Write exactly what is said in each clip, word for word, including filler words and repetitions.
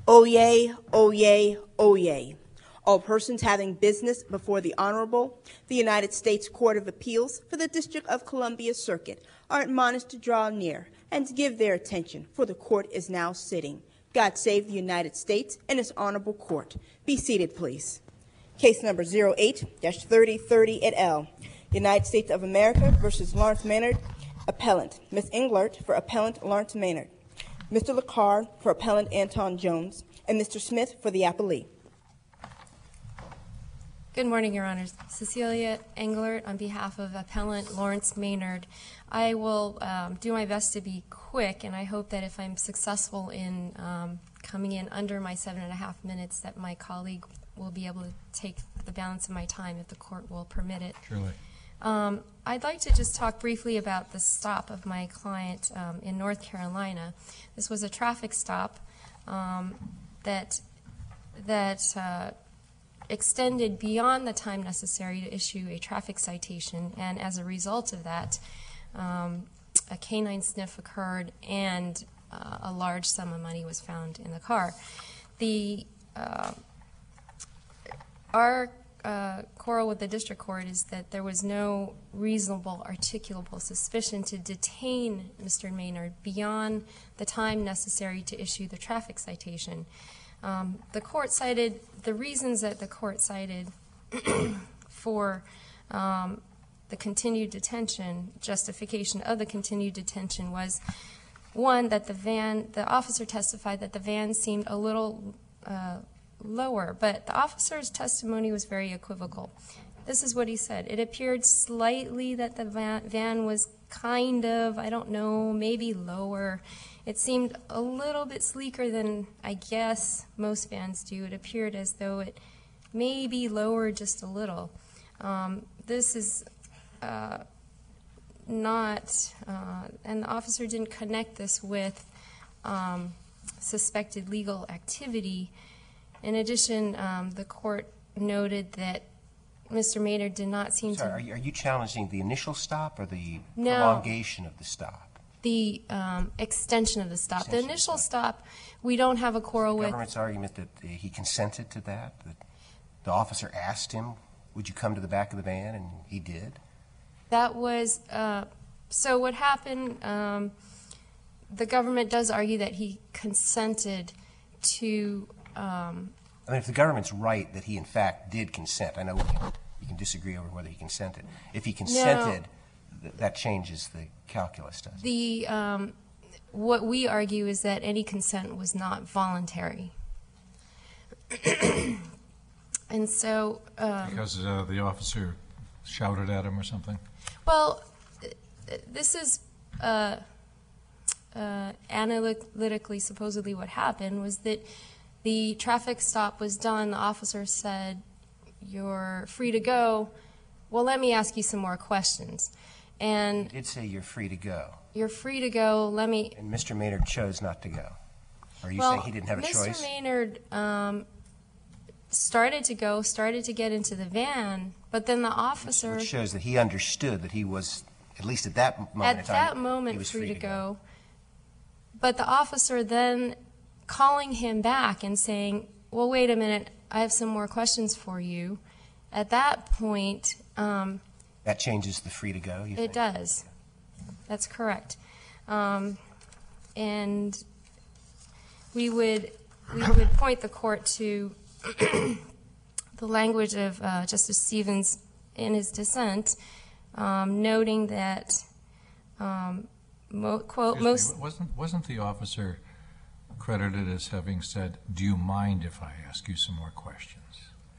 Oyez, oyez, oyez. All persons having business before the Honorable, the United States Court of Appeals for the District of Columbia Circuit are admonished to draw near and to give their attention, for the court is now sitting. God save the United States and its honorable court. Be seated, please. Case number zero eight dash thirty thirty et al. United States of America versus Lawrence Maynard, appellant. Miz Englert for appellant Lawrence Maynard. Mister LaCar for appellant Anton Jones, and Mister Smith for the appellee. Good morning, Your Honors. Cecilia Englert on behalf of appellant Lawrence Maynard. I will um, do my best to be quick, and I hope that if I'm successful in um, coming in under my seven and a half minutes, that my colleague will be able to take the balance of my time if the court will permit it. Surely. Um, I'd like to just talk briefly about the stop of my client um, in North Carolina. This was a traffic stop um, that that uh, extended beyond the time necessary to issue a traffic citation, and as a result of that, um, a canine sniff occurred and uh, a large sum of money was found in the car. The uh, our Uh, quarrel with the district court is that there was no reasonable articulable suspicion to detain Mister Maynard beyond the time necessary to issue the traffic citation. Um, the court cited, the reasons that the court cited for um, the continued detention, justification of the continued detention was, one, that the van, the officer testified that the van seemed a little uh, lower, but the officer's testimony was very equivocal. This is what he said. It appeared slightly that the van, van was kind of, I don't know, maybe lower. It seemed a little bit sleeker than I guess most vans do. It appeared as though it may be lower just a little. Um, this is uh, not, uh, and the officer didn't connect this with um, suspected legal activity. In addition, um, the court noted that Mister Maynard did not seem Sorry, to... Are you, are you challenging the initial stop or the No. prolongation of the stop? The um, extension of the stop. Extension the initial of the stop, we don't have a quarrel The with. government's argument that uh, he consented to that, that the officer asked him, would you come to the back of the van, and he did? That was... Uh, so what happened, um, the government does argue that he consented to... Um, I mean, if the government's right that he, in fact, did consent, I know we can, you can disagree over whether he consented. If he consented, th that changes the calculus, doesn't it? The, um, what we argue is that any consent was not voluntary. And so... Um, because uh, the officer shouted at him or something? Well, this is uh, uh, analytically, supposedly what happened was that the traffic stop was done. The officer said, you're free to go. Well, let me ask you some more questions. And He did say you're free to go. You're free to go. Let me... And Mister Maynard chose not to go. Are you well, saying he didn't have a Mister choice? Mister Maynard um, started to go, started to get into the van, but then the officer... Which shows that he understood that he was, at least at that moment At in time, that he moment, was free, to go. But the officer then calling him back and saying, well, wait a minute, I have some more questions for you. At that point... Um, that changes the free to go, you think? It does. That's correct. Um, and we would, we would point the court to the language of uh, Justice Stevens in his dissent, um, noting that, um, mo quote, Excuse most... me, wasn't, wasn't the officer credited as having said, do you mind if I ask you some more questions?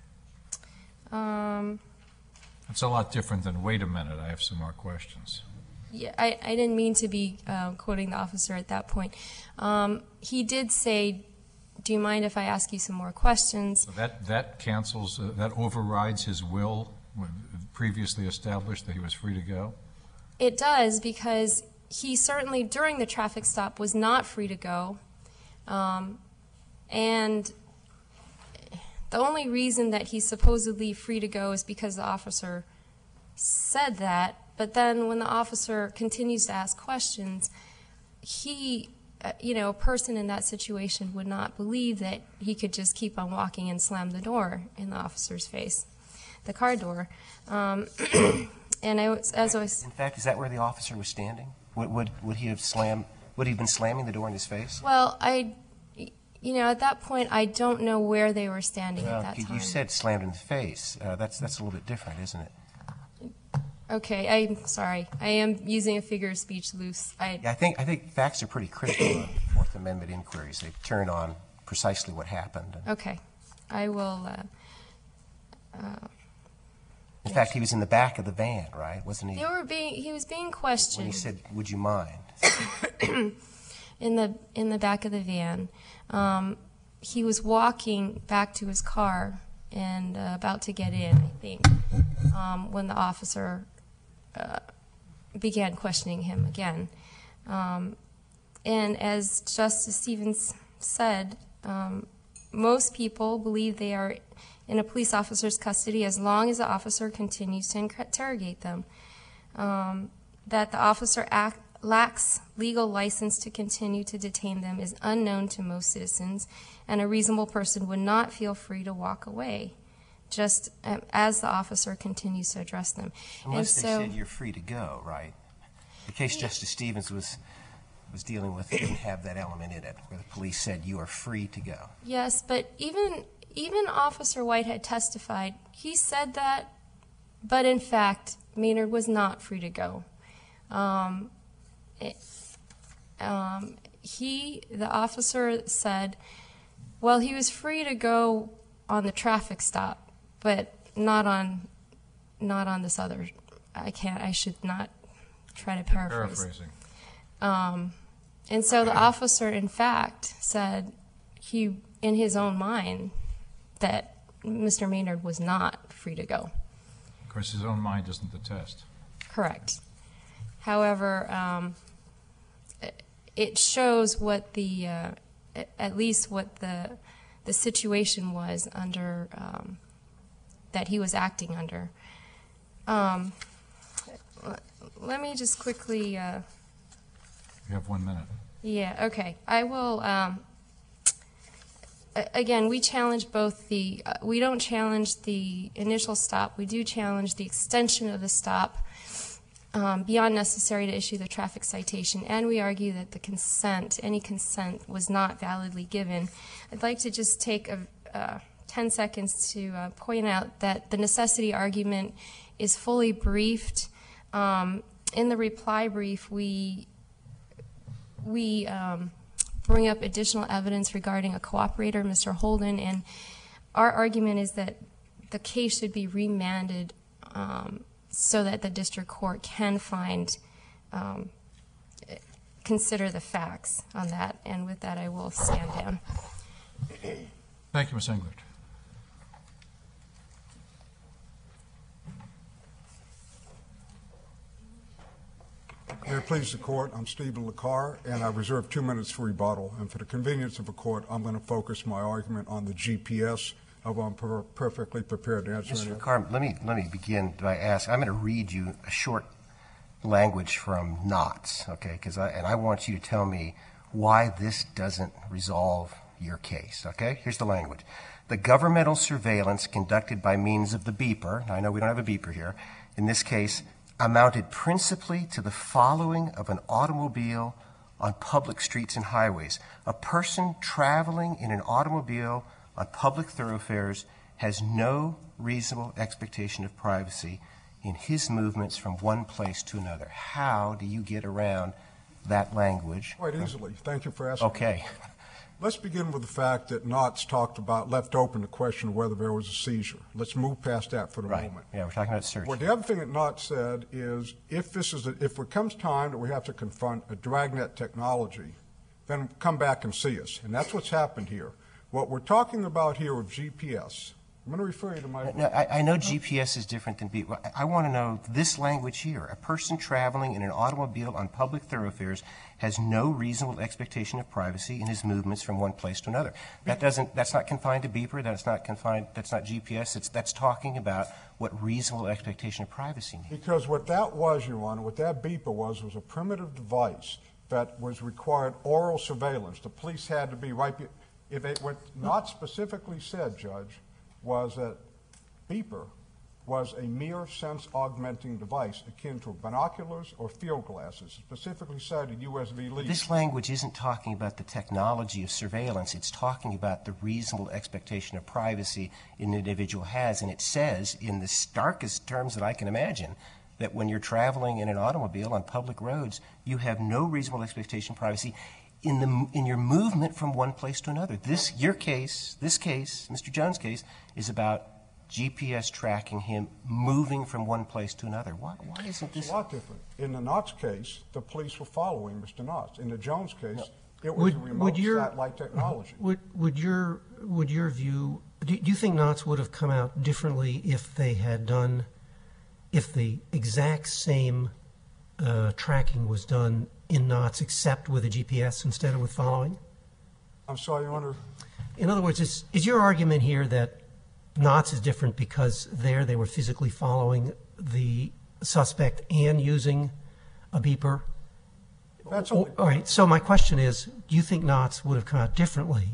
Um, It's a lot different than, wait a minute, I have some more questions. Yeah, I, I didn't mean to be uh, quoting the officer at that point. Um, he did say, do you mind if I ask you some more questions? So that, that cancels, uh, that overrides his will, previously established that he was free to go? It does, because he certainly, during the traffic stop, was not free to go. Um, and the only reason that he's supposedly free to go is because the officer said that. But then when the officer continues to ask questions, he uh, you know, a person in that situation would not believe that he could just keep on walking and slam the door in the officer's face, the car door. Um, and I was, as I was... In fact, is that where the officer was standing? Would, would, would he have slammed, would he have been slamming the door in his face? Well, I, you know, at that point, I don't know where they were standing Well, at that you, time. you said slammed in the face. Uh, that's, that's a little bit different, isn't it? Okay, I'm sorry. I am using a figure of speech loose. I, Yeah, I think, I think facts are pretty critical on Fourth Amendment inquiries. They turn on precisely what happened. okay, I will. Uh, uh, In fact, he was in the back of the van, right? Wasn't he? they were being. He was being When questioned he said, "Would you mind?" in the in the back of the van. Um, he was walking back to his car and uh, about to get in, I think, um, when the officer uh, began questioning him again. Um, and as Justice Stevens said, um, most people believe they are in a police officer's custody as long as the officer continues to interrogate them. Um, that the officer act, lacks legal license to continue to detain them is unknown to most citizens, and a reasonable person would not feel free to walk away just um, as the officer continues to address them. Unless and they so, said you're free to go, right? The case Justice Stevens was was dealing with didn't have that element in it, where the police said you are free to go. yes, but even even Officer Whitehead testified. He said that, but in fact, Maynard was not free to go. Um, it, um, he, the officer, said, well, he was free to go on the traffic stop, but not on, not on this other. I can't. I should not try to paraphrase. Paraphrasing. Um, and so the officer, in fact, said he, in his own mind, that Mister Maynard was not free to go. Of course, his own mind isn't the test. Correct. However, um, it shows what the, uh, at least what the, the situation was under, um, that he was acting under. Um, let me just quickly. Uh, You have one minute. Yeah, okay. I will, um, a- again, we challenge both the, uh, we don't challenge the initial stop. We do challenge the extension of the stop um, beyond necessary to issue the traffic citation, and we argue that the consent, any consent, was not validly given. I'd like to just take a, uh, ten seconds to uh, point out that the necessity argument is fully briefed. Um, in the reply brief, we we um, bring up additional evidence regarding a cooperator, Mister Holden, and our argument is that the case should be remanded um, so that the district court can find, um, consider the facts on that. And with that, I will stand down. Thank you, Miz Englert. May it please the court, I'm Stephen LaCar, and I reserve two minutes for rebuttal. And for the convenience of the court, I'm going to focus my argument on the G P S, although I'm per perfectly prepared to answer Mister any. Carr, let me let me begin by asking. I'm going to read you a short language from Knotts, okay? Because I and I want you to tell me why this doesn't resolve your case, okay? Here's the language: the governmental surveillance conducted by means of the beeper. Now, I know we don't have a beeper here. In this case, amounted principally to the following of an automobile on public streets and highways. A person traveling in an automobile on public thoroughfares has no reasonable expectation of privacy in his movements from one place to another. How do you get around that language? Quite easily. Thank you for asking. Okay. Let's begin with the fact that Knotts talked about, left open the question of whether there was a seizure. Let's move past that for the Right. moment. Yeah, we're talking about search. Well, the other thing that Knotts said is if this is, a, if it comes time that we have to confront a dragnet technology, then come back and see us. And that's what's happened here. What we're talking about here with G P S, I'm going to refer you to my... No, I, I know G P S is different than beep. I, I want to know this language here. A person traveling in an automobile on public thoroughfares has no reasonable expectation of privacy in his movements from one place to another. That doesn't. That's not confined to beeper. That's not confined. That's not G P S. It's that's talking about what reasonable expectation of privacy means. Because what that was, Your Honor, what that beeper was, was a primitive device that was required oral surveillance. The police had to be right. Be, if they, what not specifically said, Judge, was that beeper was a mere sense-augmenting device akin to binoculars or field glasses. Specifically cited U S V Lee. This language isn't talking about the technology of surveillance. It's talking about the reasonable expectation of privacy an individual has. And it says, in the starkest terms that I can imagine, that when you're traveling in an automobile on public roads, you have no reasonable expectation of privacy in the in your movement from one place to another. This, your case, this case, Mister Jones' case, is about G P S tracking him moving from one place to another. Why, why isn't this? It's a lot different. In the Knotts case, the police were following Mister Knotts. In the Jones case, no. it was would, remote would your, satellite technology. Would, would your would your view? Do, do you think Knotts would have come out differently if they had done, if the exact same uh, tracking was done in Knotts, except with a G P S instead of with following? I'm sorry, Your Honor. In other words, is, is your argument here that Knotts is different because there they were physically following the suspect and using a beeper? That's o- all right. So my question is, do you think Knotts would have come out differently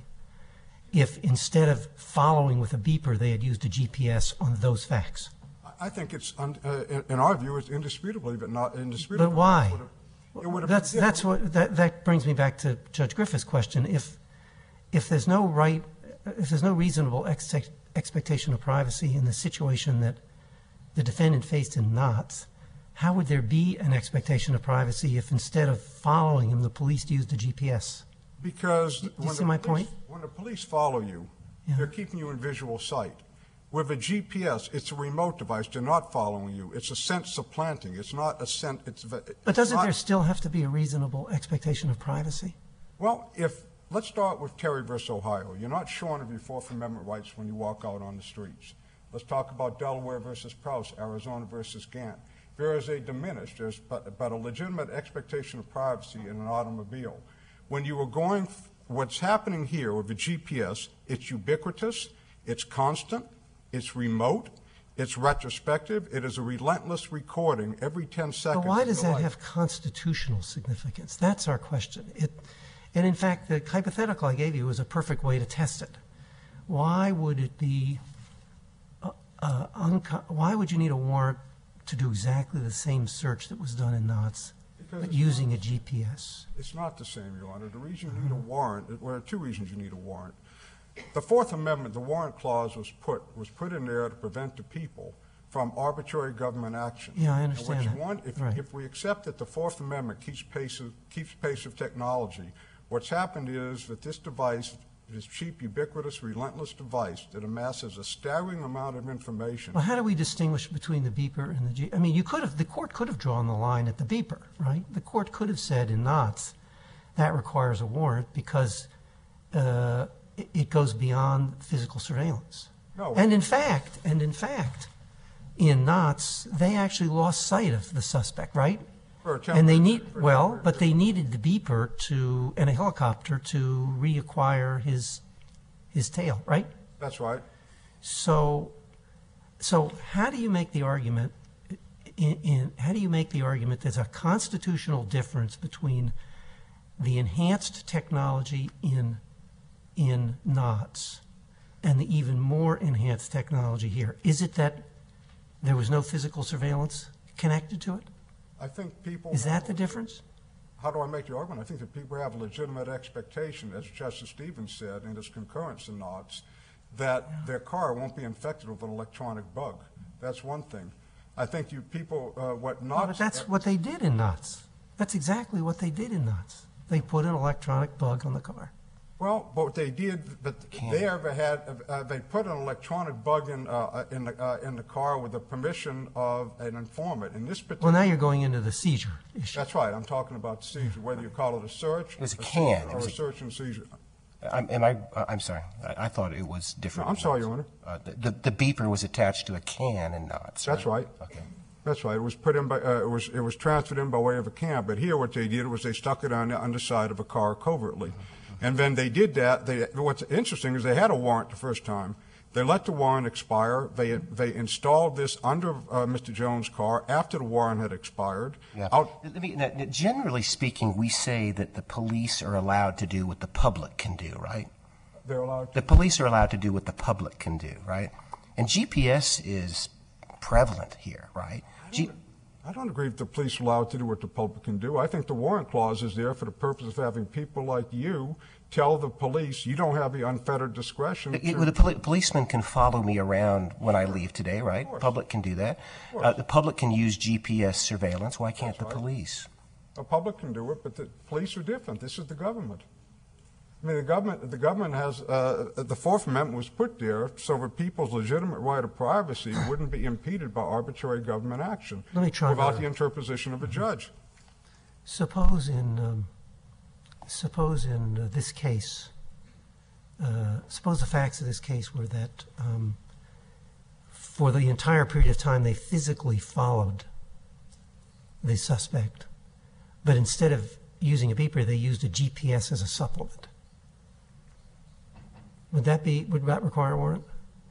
if instead of following with a beeper, they had used a G P S on those facts? I think it's, un, uh, in, in our view, it's indisputably, but not indisputably. But why? It would have That's that's what that that brings me back to Judge Griffith's question. If if there's no right, if there's no reasonable ex- expectation of privacy in the situation that the defendant faced in Knotts, how would there be an expectation of privacy if instead of following him, the police used a G P S? Because you when see the my police, point? when the police follow you, Yeah. they're keeping you in visual sight. With a G P S, it's a remote device. They're not following you. It's a scent supplanting. It's not a scent. It's, it's But doesn't not, there still have to be a reasonable expectation of privacy? Well, if let's start with Terry versus Ohio. You're not shorn of your Fourth Amendment rights when you walk out on the streets. Let's talk about Delaware versus Prowse, Arizona versus Gant. There is a diminished, there's but, but a legitimate expectation of privacy in an automobile. When you are going, what's happening here with the G P S, it's ubiquitous, it's constant, it's remote, it's retrospective, it is a relentless recording every ten seconds. But why does of your that life. have constitutional significance? That's our question. It, and in fact, the hypothetical I gave you was a perfect way to test it. Why would it be, uh, uh, unco- why would you need a warrant to do exactly the same search that was done in Knotts, Because but it's using not- a G P S? It's not the same, Your Honor. The reason you need a warrant, well, there are two reasons you need a warrant. The Fourth Amendment, the warrant clause was put was put in there to prevent the people from arbitrary government action. Yeah, I And understand which that. one, if, Right. if we accept that the Fourth Amendment keeps pace of, keeps pace of technology, what's happened is that this device, this cheap, ubiquitous, relentless device that amasses a staggering amount of information. Well, how do we distinguish between the beeper and the G? I mean, you could have, the court could have drawn the line at the beeper, right? The court could have said in Knotts that requires a warrant because uh, it, it goes beyond physical surveillance. No. And in fact, and in fact, in Knotts, they actually lost sight of the suspect, right? For a And they temporary- need, for a well, temporary but they needed the beeper to, and a helicopter to reacquire his, his tail, right? That's right. So, so how do you make the argument? In, in how do you make the argument there's a constitutional difference between the enhanced technology in in Knotts and the even more enhanced technology here? Is it that there was no physical surveillance connected to it? I think people. Is that the difference? How do I make the argument? I think that people have a legitimate expectation, as Justice Stevens said in his concurrence in Knotts, that their car won't be infected with an electronic bug. That's one thing. I think you people, uh, what Knotts... No, but that's what they did in Knotts. That's exactly what they did in Knotts. They put an electronic bug on the car. Well, but what they did, but they ever had, uh, they put an electronic bug in, uh, in, the, uh, in the car with the permission of an informant. In this particular... Well, now you're going into the seizure issue. That's right. I'm talking about seizure, whether you call it a search... It was a seizure, can. It Or was a a- search and seizure. I'm, am I, uh, I'm sorry. I, I thought it was different. No, I'm sorry, Your Honor. Uh, the, the, the beeper was attached to a can and Knotts. That's right. Okay. That's right. It was put in by, uh, it was, it was transferred in by way of a can. But here what they did was they stuck it on the underside of a car covertly. And then they did that. They, what's interesting is they had a warrant the first time. They let the warrant expire. They they installed this under uh, Mister Jones' car after the warrant had expired. Yeah. Out, Let me, now, now, generally speaking, we say that the police are allowed to do what the public can do, right? they're allowed to. The police are allowed to do what the public can do, right? And G P S is prevalent here, right? G- I don't agree that the police are allowed to do what the public can do. I think the warrant clause is there for the purpose of having people like you tell the police you don't have the unfettered discretion. It- to, well, the poli- policeman can follow me around when I leave today, right? course. Public can do that. course. Uh, the public can use G P S surveillance. Why can't That's the right. police? The public can do it, but the police are different. This is the government. I mean, the government. The government has uh, the Fourth Amendment was put there so that people's legitimate right of privacy wouldn't be impeded by arbitrary government action Let me try without to- the interposition of a judge. Suppose in um, suppose in uh, this case, uh, suppose the facts of this case were that um, for the entire period of time they physically followed the suspect, but instead of using a beeper, they used a G P S as a supplement. Would that be? Would that require a warrant?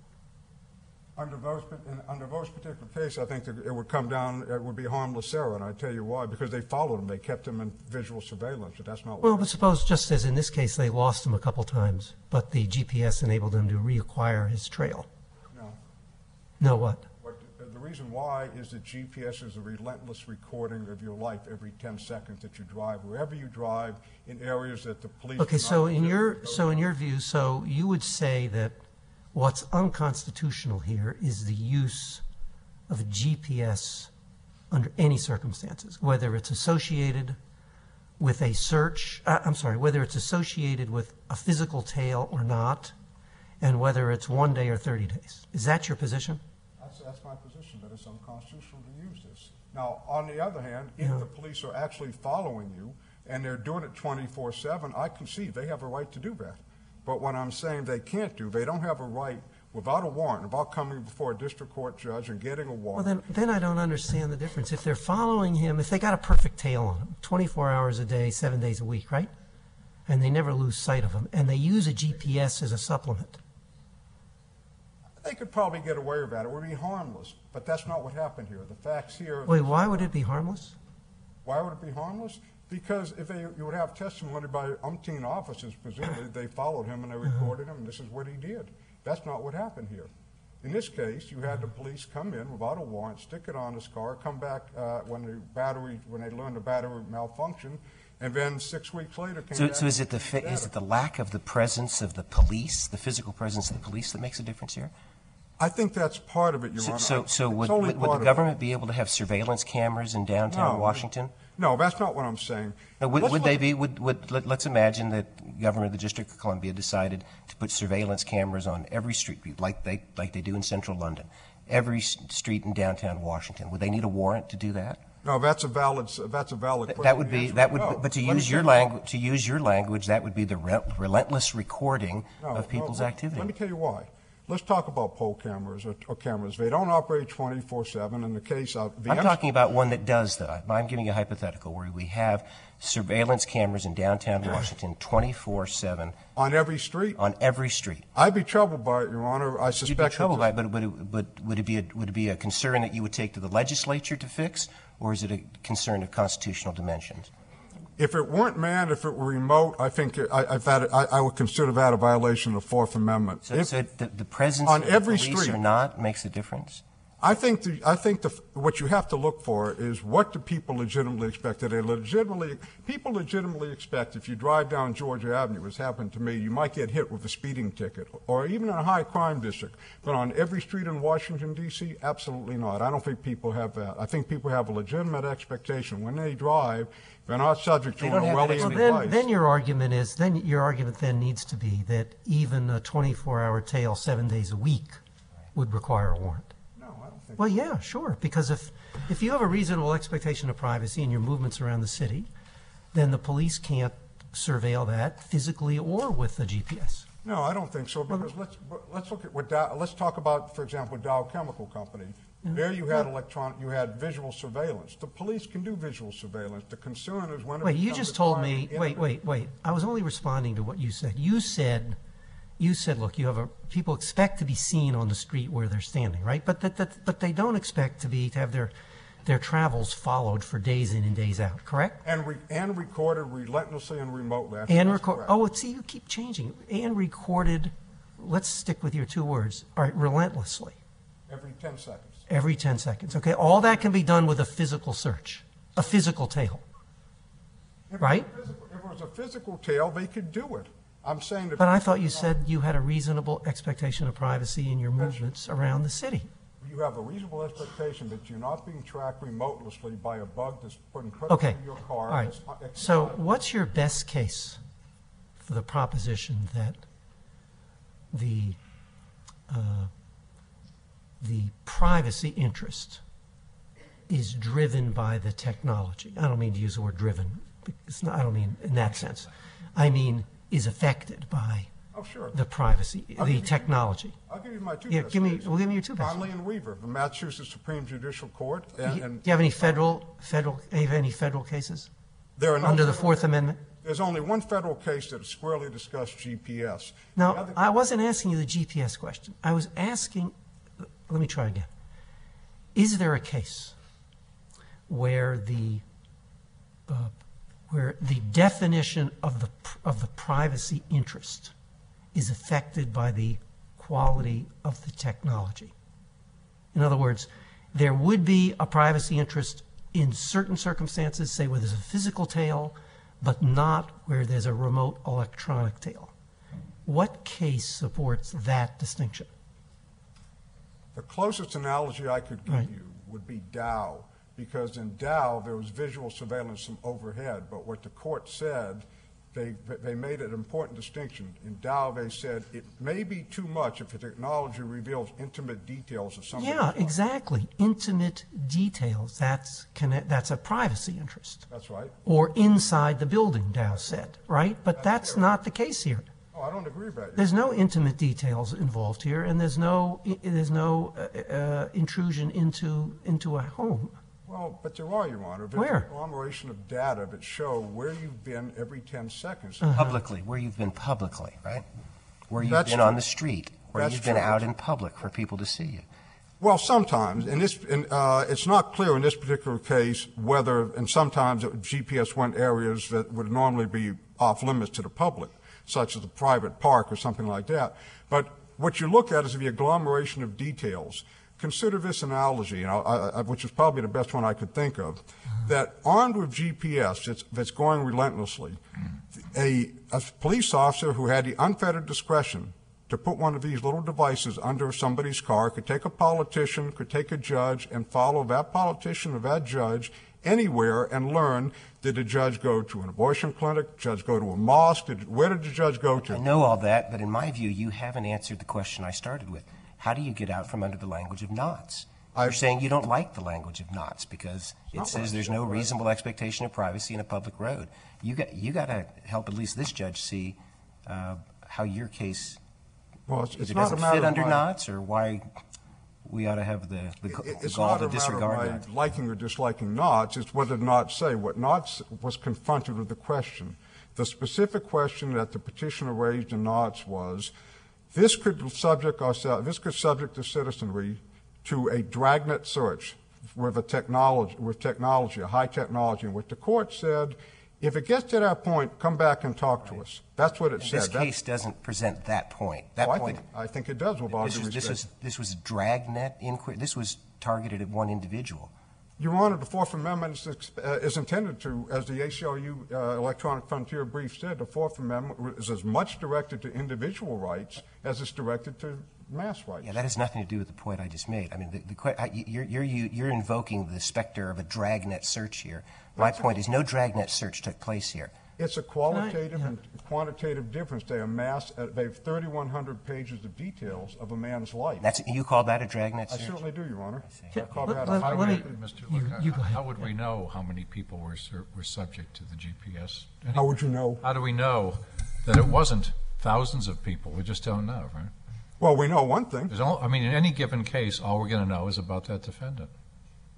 Under those, in, under those particular cases, I think that it would come down, it would be harmless error, and I tell you why. Because they followed him, they kept him in visual surveillance, but that's not Well, what but suppose, just as in this case, they lost him a couple times, but the G P S enabled them to reacquire his trail. No. No, what? What, the reason why is that G P S is a relentless recording of your life every ten seconds that you drive, wherever you drive, in areas that the police. Okay, do so not in your consider- so in your view, so you would say that what's unconstitutional here is the use of G P S under any circumstances, whether it's associated with a search. Uh, I'm sorry, whether it's associated with a physical tail or not, and whether it's one day or thirty days. Is that your position? That's, that's my position, that it's unconstitutional to use this. Now, on the other hand, if Yeah. the police are actually following you and they're doing it twenty-four seven, I concede they have a right to do that. But what I'm saying they can't do, they don't have a right without a warrant, without coming before a district court judge and getting a Well, warrant. then, then I don't understand the difference. If they're following him, if they got a perfect tail on him, twenty-four hours a day, seven days a week, right? And they never lose sight of him, and they use a G P S as a supplement. They could probably get away with that. It would be harmless. But that's not what happened here. The facts here. Wait, why would it be harmless? Why would it be harmless? Because if they, you would have testimony by umpteen officers, presumably they followed him and they recorded him, and this is what he did. That's not what happened here. In this case, you had the police come in without a warrant, stick it on his car, come back uh, when the battery, when they learned the battery malfunctioned, and then six weeks later came So, back. so is it the and fa- data. is it the lack of the presence of the police, the physical presence of the police, that makes a difference here? I think that's part of it, Your So, Honor. so, so It's would, only would, would part the of it. government be able to have surveillance cameras in downtown No. Washington? No, that's not what I'm saying. Now, would, Let's would they look- be? Would, would let, let's imagine that government of the District of Columbia decided to put surveillance cameras on every street, like they like they do in Central London, every s- street in downtown Washington. Would they need a warrant to do that? No, that's a valid, that's a valid Th- question. That would The be answer that is would. no. But to Let me use your tell you- language, to use your language, that would be the re- relentless recording No, of people's no, activity. Let me tell you why. Let's talk about poll cameras or, or cameras. They don't operate twenty-four seven. In the case of the I'm M- talking about one that does that. I'm giving a hypothetical where we have surveillance cameras in downtown Washington twenty-four seven on every street. on every street. I'd be troubled by it, Your Honor. I You'd suspect be that troubled this- by it, but, but, but would, it be a, would it be a concern that you would take to the legislature to fix, or is it a concern of constitutional dimensions? if it weren't manned, if it were remote, I think it, I, I've had it, I, I would consider that a violation of the Fourth Amendment. So, If- so the, the presence on of every the police street. or not makes a difference? I think the, I think the, what you have to look for is what do people legitimately expect? Do they legitimately, people legitimately expect if you drive down Georgia Avenue, as happened to me, you might get hit with a speeding ticket, or even in a high crime district. But on every street in Washington, D C, absolutely not. I don't think people have that. I think people have a legitimate expectation when they drive, they're not subject to They an don't have that Orwellian Well, device. then, then your argument is then your argument then needs to be that even a twenty-four hour tail seven days a week would require a warrant. No, I don't think. Well, yeah, sure. Because if if you have a reasonable expectation of privacy in your movements around the city, then the police can't surveil that physically or with the G P S. No, I don't think so, because let's, but let's look at what Dow, let's talk about, for example, Dow Chemical Company. There you had electronic, you had visual surveillance. The police can do visual surveillance. The concern is when it Wait, you becomes just a told crime me. in Wait, the- wait, wait. I was only responding to what you said. You said you said, look, you have a people expect to be seen on the street where they're standing, right? But that, that but they don't expect to be to have their their travels followed for days in and days out, correct? And re- and recorded relentlessly and remotely. I think And that's record. correct. Oh, see, you keep changing. And recorded. Let's stick with your two words. All right, relentlessly, Every ten seconds. every ten seconds. Okay, all that can be done with a physical search, a physical tail. If Right? It was a physical, if it was a physical tail, they could do it. I'm saying that. But I thought you said you had a reasonable expectation of privacy in your movements around the city. You have a reasonable expectation that you're not being tracked remotely by a bug that's put in front Okay. of your car. All right. That's- So, what's your best case for the proposition that the uh, the privacy interest is driven by the technology? I don't mean to use the word driven. It's not, I don't mean in that sense. I mean is affected by Oh, sure. the privacy, I'll the give you- technology. I'll give you my two Yeah, best give me. cases. Well, give me your two best. Conley and Weaver, the Massachusetts Supreme Judicial Court, and, Do and you have any federal federal have any federal cases there are no under the federal- Fourth Amendment? There's only one federal case that squarely discussed G P S. The Now, other- I wasn't asking you the G P S question. I was asking, let me try again. Is there a case where the uh, where the definition of the of the privacy interest is affected by the quality of the technology? In other words, there would be a privacy interest in certain circumstances, say where there's a physical tail, but not where there's a remote electronic tail. What case supports that distinction? The closest analogy I could give Right. you would be Dow, because in Dow there was visual surveillance from overhead, but what the court said, they they made an important distinction. In Dow they said it may be too much if the technology reveals intimate details of somebody's Yeah, life. exactly. Intimate details. That's connect, that's a privacy interest. That's right. Or inside the building, Dow said, right? But that's not the case here. Oh, I don't agree with that. There's no intimate details involved here, and there's no there's no uh, uh, intrusion into into a home. Well, but there are, Your Honor. There's Where? an agglomeration of data that show where you've been every ten seconds. Uh-huh. Publicly, where you've been publicly, right? Where you've That's been true. on the street, where That's you've been true. out in public for people to see you. Well, sometimes, and this, and, uh, it's not clear in this particular case whether, and sometimes it- G P S went areas that would normally be off limits to the public, such as a private park or something like that. But what you look at is the agglomeration of details. Consider this analogy, you know, I, I, which is probably the best one I could think of, that armed with G P S that's, that's going relentlessly, a, a police officer who had the unfettered discretion to put one of these little devices under somebody's car could take a politician, could take a judge, and follow that politician or that judge anywhere and learn, did the judge go to an abortion clinic, judge go to a mosque, did, where did the judge go to? I know all that, but in my view, you haven't answered the question I started with. How do you get out from under the language of knots? I- You're saying you don't like the language of knots because it not what I says there's said, no right? reasonable expectation of privacy in a public road. You got you got to help at least this judge see uh, how your case Well, it's, it's either not a doesn't matter fit of under my, knots or why we ought to have the, the, it- the it's gall not to a matter disregard of that. my liking or disliking Knots. It's what did Knots say. What Knots was confronted with the question. The specific question that the petitioner raised in Knots was, this could subject ourselves, this could subject the citizenry to a dragnet search with a technology, with technology, a high technology. And what the court said, if it gets to that point, come back and talk to us. That's what it said. This That- case doesn't present that point. That oh, I point. think, I think it does, with all This due was, this respect. was this was dragnet inquiry. This was targeted at one individual. Your Honor, the Fourth Amendment is, uh, is intended to, as the A C L U uh, Electronic Frontier Brief said, the Fourth Amendment is as much directed to individual rights as it's directed to mass rights. Yeah, that has nothing to do with the point I just made. I mean, the, the que- I- you're, you're, you- you're invoking the specter of a dragnet search here. My That's a- point is no dragnet search took place here. It's a qualitative yeah. and quantitative difference. They amass, uh, they have thirty-one hundred pages of details of a man's life. That's you call that a dragnet I search? certainly do, Your Honor. Yeah, I call let- that let- a high let me- rate. Mister You- Luca, you go ahead. how would we know how many people were sur- were subject to the G P S? Any- How would you know? How do we know that it wasn't thousands of people? We just don't know, right? Well, we know one thing. There's all, I mean, in any given case, all we're going to know is about that defendant.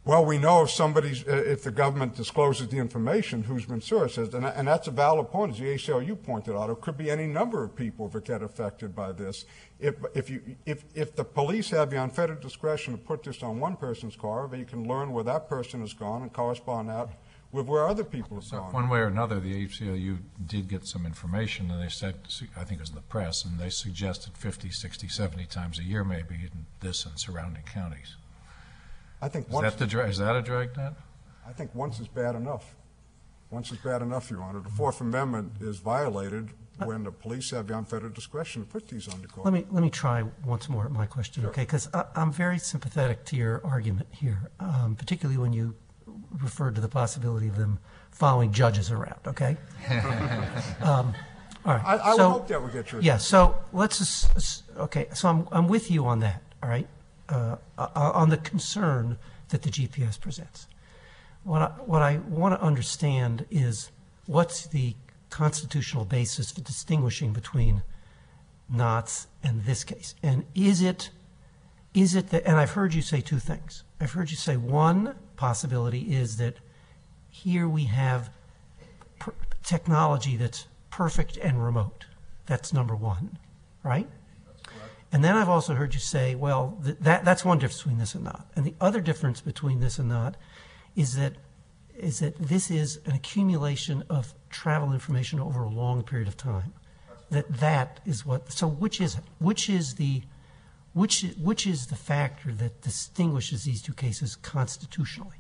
Well, we know if somebody's, uh, if the government discloses the information, who's been sourced, and, and that's a valid point, as the A C L U pointed out. It could be any number of people that get affected by this. If, if, you, if, if the police have the unfettered discretion to put this on one person's car, they can learn where that person has gone and correspond that with where other people have So gone. one way or another, the A C L U did get some information, and they said, I think it was in the press, and they suggested fifty, sixty, seventy times a year maybe in this and surrounding counties. I think Is once, that, the, dra- is that a dragnet? I think once is bad enough. Once is bad enough, Your Honor. The Fourth Amendment is violated when the police have the unfettered discretion to put these on the car. Let me, let me try once more at my question, okay? Because I'm very sympathetic to your argument here, um, particularly when you referred to the possibility of them following judges around, okay? um, all right. I, I so, would hope that would get you. Yeah, so let's just, okay, so I'm, I'm with you on that, all right? Uh, uh, on the concern that the G P S presents. What I, what I want to understand is what's the constitutional basis for distinguishing between Knotts and this case? And is it, is it that, and I've heard you say two things. I've heard you say one possibility is that here we have per- technology that's perfect and remote. That's number one, right? And then I've also heard you say, well, th- that, that's one difference between this and not. And the other difference between this and not is that is that this is an accumulation of travel information over a long period of time. That that is what. So which is it? Which is the which which is the factor that distinguishes these two cases constitutionally?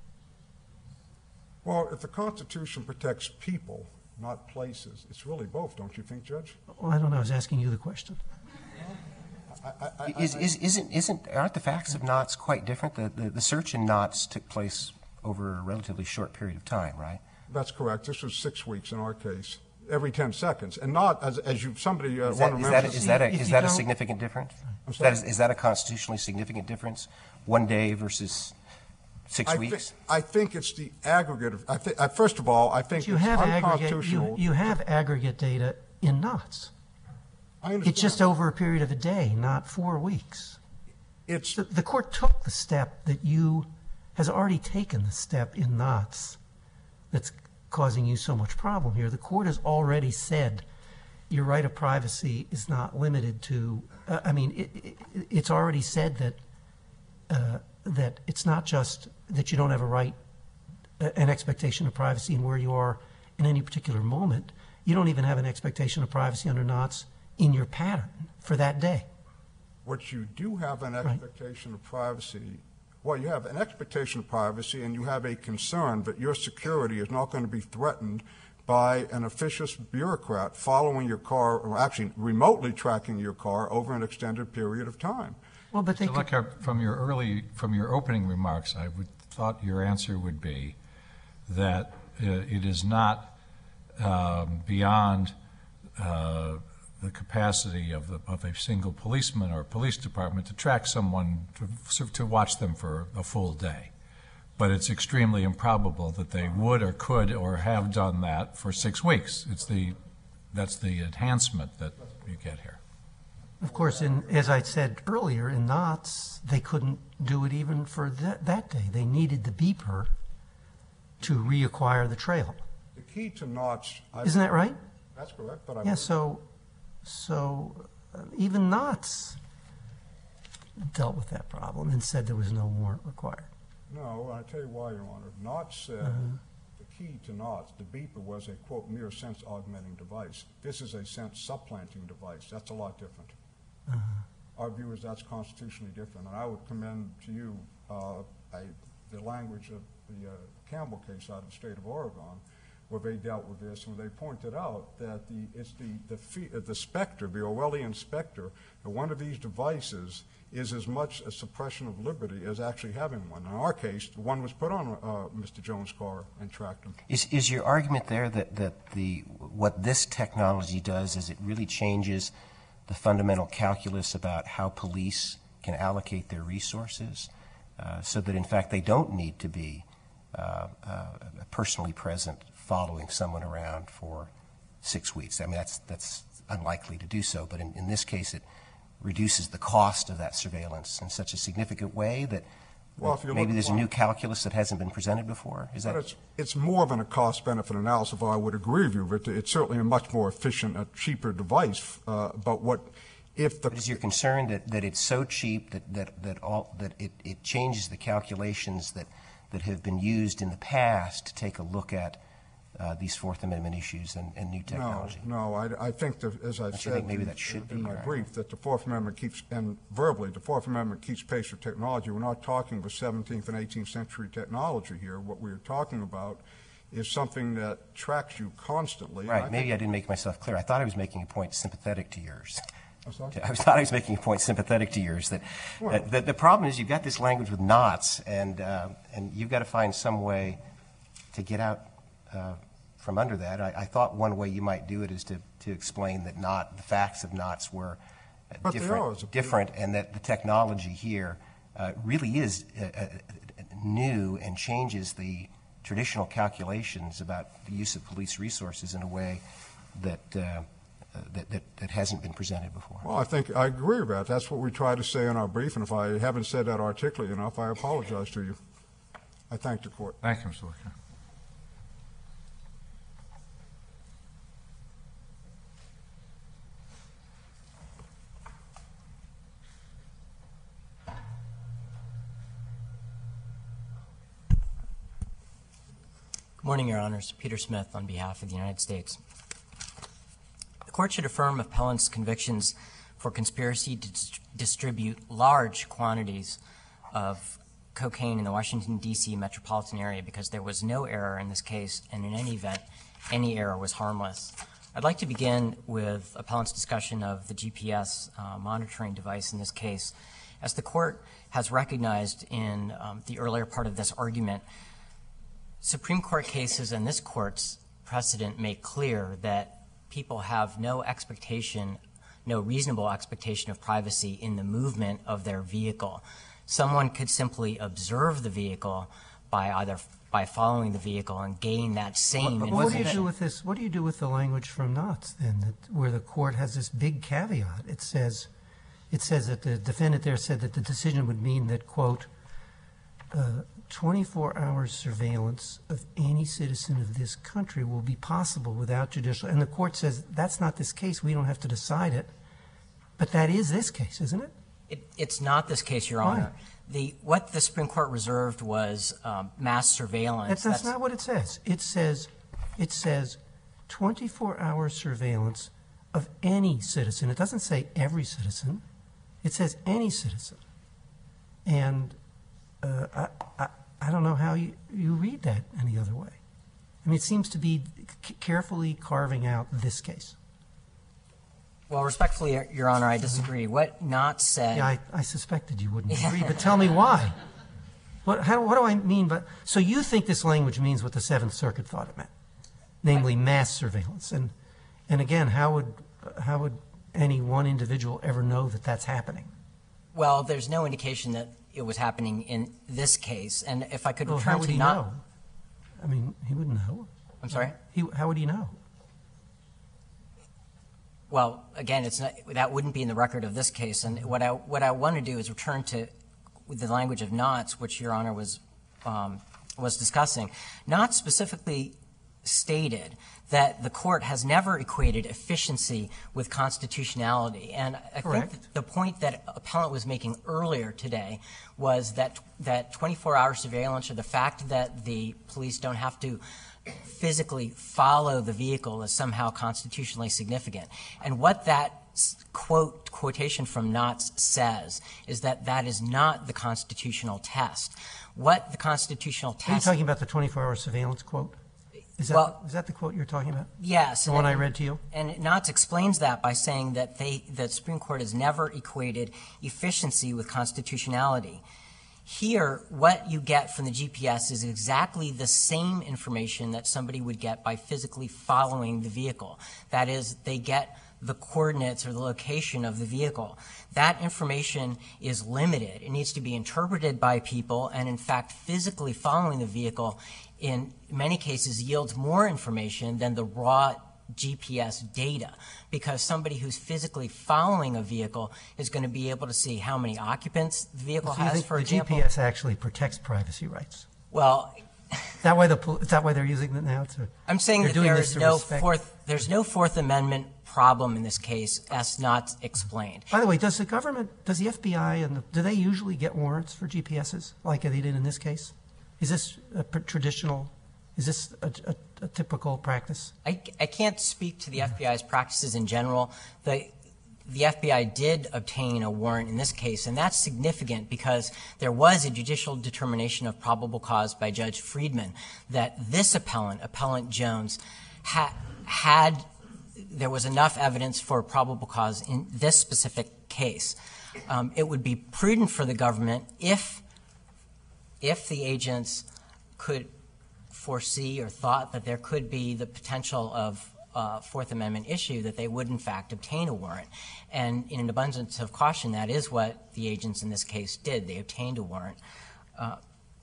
Well, if the Constitution protects people, not places, it's really both, don't you think, Judge? Well, I don't know. I was asking you the question. I, I, Is, I, is, isn't, isn't, aren't the facts of Knotts quite different? The, the, the search in Knotts took place over a relatively short period of time, right? That's correct. This was six weeks in our case, every ten seconds, and not as as you somebody uh, Is one that, of is the that, members. is that, a, If is you that a don't- significant difference? I'm Is that, sorry? is, is that a constitutionally significant difference? One day versus six I, weeks? thi- I think it's the aggregate of. I think. Uh, first of all, I think You it's have aggregate. unconstitutional. You, you have aggregate data in Knotts. I understand. It's just over a period of a day, not four weeks. It's The, the court took the step that you has already taken the step in Knotts that's causing you so much problem here. The court has already said your right of privacy is not limited to. Uh, I mean, it, it, it's already said that uh, that it's not just that you don't have a right, uh, an expectation of privacy in where you are in any particular moment. You don't even have an expectation of privacy under Knotts in your pattern for that day. what you do have an Right. expectation of privacy. Well, you have an expectation of privacy, and you have a concern that your security is not going to be threatened by an officious bureaucrat following your car, or actually remotely tracking your car over an extended period of time. Well, but they So could, look, from your early, from your opening remarks, I would thought your answer would be that uh, it is not um, beyond uh, the capacity of, the, of a single policeman or police department to track someone to, to watch them for a full day. But it's extremely improbable that they would or could or have done that for six weeks. It's the, that's the enhancement that you get here. of course, in, as I said earlier, in Knotts, they couldn't do it even for that, that day. They needed the beeper to reacquire the trail. The key to Knotts, I, Isn't that right? that's correct, but I Yeah, so, so uh, even Knotts dealt with that problem and said there was no warrant required. No, I tell you why, Your Honor. Knotts said the key to Knotts, the beeper, was a, quote, mere sense augmenting device. This is a sense supplanting device. That's a lot different. Our view is that's constitutionally different. And I would commend to you uh, I, the language of the uh, Campbell case out of the state of Oregon, where they dealt with this, and they pointed out that the it's the the, fee, uh, the specter, the Orwellian specter, that one of these devices is as much a suppression of liberty as actually having one. In our case, one was put on uh, Mister Jones' car and tracked him. Is, is your argument there that, that the, what this technology does is it really changes the fundamental calculus about how police can allocate their resources uh, so that, in fact, they don't need to be uh, uh, personally present following someone around for six weeks? I mean, that's, that's unlikely to do so, but in, in this case, it reduces the cost of that surveillance in such a significant way that Well, if you Maybe look- there's a well- new calculus that hasn't been presented before? Is But that? it's, it's more than a cost-benefit analysis, I would agree with you, but it's certainly a much more efficient, a cheaper device. Uh, but what, if the... But is your concern that, that it's so cheap that, that, that, all, that it, it changes the calculations that, that have been used in the past to take a look at uh, these Fourth Amendment issues and, and new technology? No, no, I, I think, that, as I Don't you said think maybe in, that should in be, my right? brief, that the Fourth Amendment keeps, and verbally, the Fourth Amendment keeps pace with technology. We're not talking with seventeenth and eighteenth century technology here. What we're talking about is something that tracks you constantly. Right. I Maybe think, I didn't make myself clear. I thought I was making a point sympathetic to yours. I'm sorry? I thought I was making a point sympathetic to yours. That, Well- that, that the problem is you've got this language with knots, and uh, and you've got to find some way to get out uh, from under that. I, I thought one way you might do it is to, to explain that not the facts of knots were uh, But they different, are, as a- different, and that the technology here uh, really is uh, uh, new and changes the traditional calculations about the use of police resources in a way that. Uh, That, that, that hasn't been presented before. Well, I think I agree with that. That's what we try to say in our brief, and if I haven't said that articulately enough, I apologize to you. I thank the court. Thank you, Mister Wicker. Good morning, Your Honors. Peter Smith on behalf of the United States. The court should affirm appellant's convictions for conspiracy to dis- distribute large quantities of cocaine in the Washington, D C metropolitan area because there was no error in this case, and in any event, any error was harmless. I'd like to begin with appellant's discussion of the G P S uh, monitoring device in this case. As the court has recognized in um, the earlier part of this argument, Supreme Court cases and this court's precedent make clear that people have no expectation, no reasonable expectation of privacy in the movement of their vehicle. Someone could simply observe the vehicle by either by following the vehicle and gain that same But what do you information. do with this? What do you do with the language from Knotts then, that, where the court has this big caveat? It says, it says that the defendant there said that the decision would mean that, quote, uh, twenty-four hour surveillance of any citizen of this country will be possible without judicial. And the court says that's not this case. We don't have to decide it. But that is this case, isn't it? It, it's not this case, Your Why? Honor. The, what the Supreme Court reserved was um, mass surveillance. That's, that's not what it says. It says, it says twenty-four hour surveillance of any citizen. It doesn't say every citizen. It says any citizen. And uh, I, I, I don't know how you, you read that any other way. I mean, it seems to be c- carefully carving out this case. Well, respectfully, Your Honor, I disagree. What Knott said. Yeah, I, I suspected you wouldn't agree, but tell me why. What, how, what do I mean by, so you think this language means what the Seventh Circuit thought it meant, namely mass surveillance. And, and again, how would, how would any one individual ever know that that's happening? Well, there's no indication that it was happening in this case. And if I could Well, return how would to he Knott. know? I mean, he wouldn't know. I'm sorry? He, how would he know? Well, again, it's not, that wouldn't be in the record of this case. And what I, what I want to do is return to the language of Knott's, which Your Honor was, um, was discussing. Knott specifically stated that the court has never equated efficiency with constitutionality. And I Correct. think that the point that appellant was making earlier today was that that twenty-four hour surveillance, or the fact that the police don't have to physically follow the vehicle, is somehow constitutionally significant. And what that quote quotation from Knott's says is that that is not the constitutional test. What the constitutional Are you test. talking about the twenty-four hour surveillance quote? Is that, Well- is that the quote you're talking about? Yes. The and- one I read to you? And Knotts explains that by saying that they, the Supreme Court has never equated efficiency with constitutionality. Here, what you get from the G P S is exactly the same information that somebody would get by physically following the vehicle. That is, they get the coordinates or the location of the vehicle. That information is limited. It needs to be interpreted by people, and in fact, physically following the vehicle in many cases yields more information than the raw G P S data, because somebody who's physically following a vehicle is going to be able to see how many occupants the vehicle So you has, think for the example. G P S actually protects privacy rights? Well, Is that why the pol- is that why they're using it now? To, I'm saying they're that doing there this is to no respect- fourth there's no Fourth Amendment problem in this case, as not explained. By the way, does the government, does the F B I, and the, do they usually get warrants for G P Ss like they did in this case? Is this a pr- traditional, is this a, a, a typical practice? I, I can't speak to the F B I's practices in general. The, the F B I did obtain a warrant in this case, and that's significant because there was a judicial determination of probable cause by Judge Friedman that this appellant, Appellant Jones, ha, had there was enough evidence for probable cause in this specific case. Um, it would be prudent for the government if, if the agents could foresee or thought that there could be the potential of uh, Fourth Amendment issue, that they would in fact obtain a warrant. And in an abundance of caution, that is what the agents in this case did. They obtained a warrant. Uh,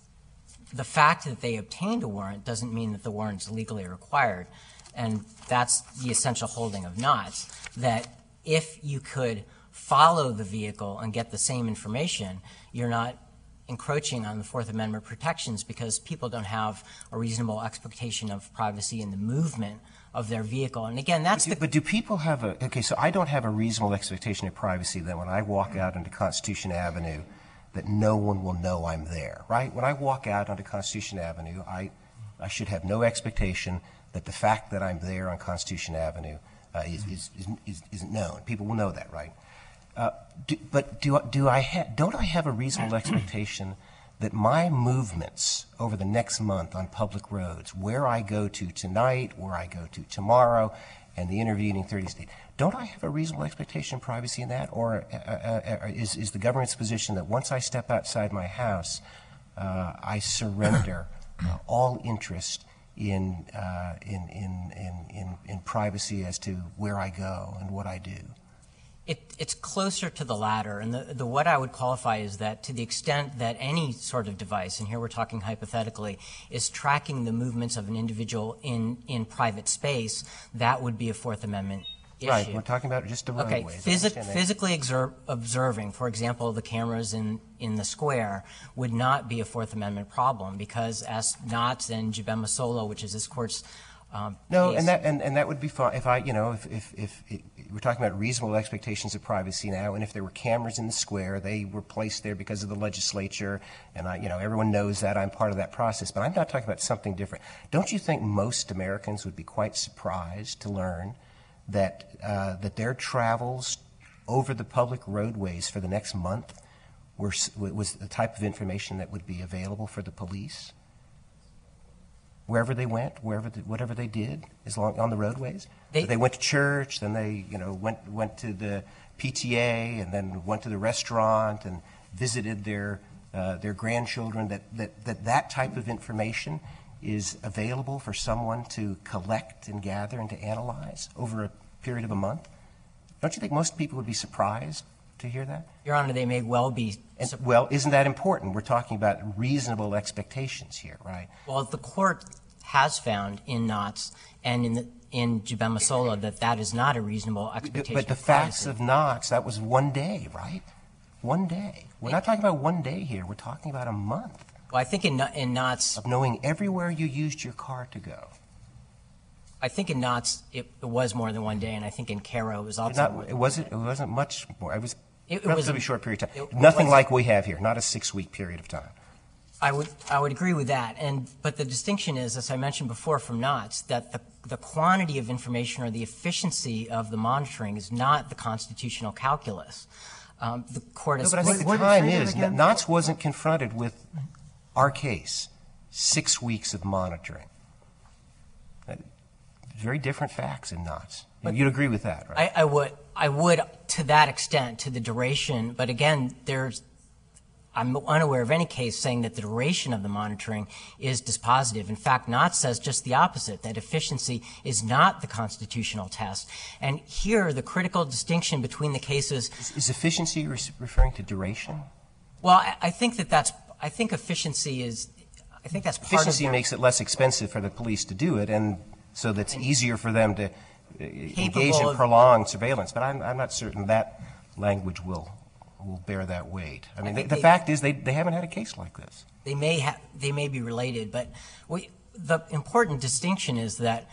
the fact that they obtained a warrant doesn't mean that the warrant is legally required. And that's the essential holding of Knotts, that if you could follow the vehicle and get the same information, you're not encroaching on the Fourth Amendment protections because people don't have a reasonable expectation of privacy in the movement of their vehicle. And again, that's but do, the... But do people have a, okay, so I don't have a reasonable expectation of privacy that when I walk out onto Constitution Avenue that no one will know I'm there, right? When I walk out onto Constitution Avenue, I, I should have no expectation that the fact that I'm there on Constitution Avenue uh, is, is, is, isn't known. People will know that, right? Uh, do, but do, do I ha- don't I have a reasonable expectation that my movements over the next month on public roads, where I go to tonight, where I go to tomorrow, and the intervening thirty days, don't I have a reasonable expectation of privacy in that? Or uh, uh, is, is the government's position that once I step outside my house, uh, I surrender all interest in, uh, in, in, in, in, in privacy as to where I go and what I do? It, it's closer to the latter, and the, the what I would qualify is that to the extent that any sort of device, and here we're talking hypothetically, is tracking the movements of an individual in, in private space, that would be a Fourth Amendment issue. Right, we're talking about just the roadways. Okay, Physi- physically exer- observing, for example, the cameras in, in the square would not be a Fourth Amendment problem because as Knotts and Jibema Solo, which is this court's Um, no, case. and that and, and that would be fine if I, you know, if if, if it, we're talking about reasonable expectations of privacy now, and if there were cameras in the square, they were placed there because of the legislature, and I, you know, everyone knows that I'm part of that process. But I'm not talking about something different. Don't you think most Americans would be quite surprised to learn that uh, that their travels over the public roadways for the next month were was the type of information that would be available for the police? Wherever they went, wherever the, whatever they did, as long on the roadways. They, they went to church, then they, you know, went went to the P T A, and then went to the restaurant and visited their uh, their grandchildren. That, that that that type of information is available for someone to collect and gather and to analyze over a period of a month. Don't you think most people would be surprised to hear that? Your Honor, they may well be. And, well, isn't that important? We're talking about reasonable expectations here, right? Well, the court has found in Knotts and in the, in Jibema Solo that that is not a reasonable expectation. But the of facts privacy. of Knotts, that was one day, right? One day. We're not talking about one day here. We're talking about a month. Well, I think in, in Knotts, of knowing everywhere you used your car to go. I think in Knotts it, it was more than one day, and I think in Caro it was also. Not, more it wasn't. It wasn't much more. It was it, it a was relatively short period of time. It, Nothing it like we have here. Not a six-week period of time. I would I would agree with that, and but the distinction is, as I mentioned before, from Knotts, that the the quantity of information or the efficiency of the monitoring is not the constitutional calculus. Um, the court has. No, but I think What- the what time did you say is that again? Knotts wasn't confronted with our case. Six weeks of monitoring. Very different facts in Knotts. You'd agree with that, right? I, I would, I would to that extent, to the duration. But again, there's, I'm unaware of any case saying that the duration of the monitoring is dispositive. In fact, Knotts says just the opposite, that efficiency is not the constitutional test. And here, the critical distinction between the cases. Is, is efficiency re- referring to duration? Well, I, I think that that's, I think efficiency is, I think that's part Efficiency of. makes it less expensive for the police to do it, and so that's easier for them to uh, engage in of- prolonged surveillance. But I'm, I'm not certain that language will will bear that weight. I mean, I the, think the they- fact is they, they haven't had a case like this. They may ha- they may be related, but we, the important distinction is that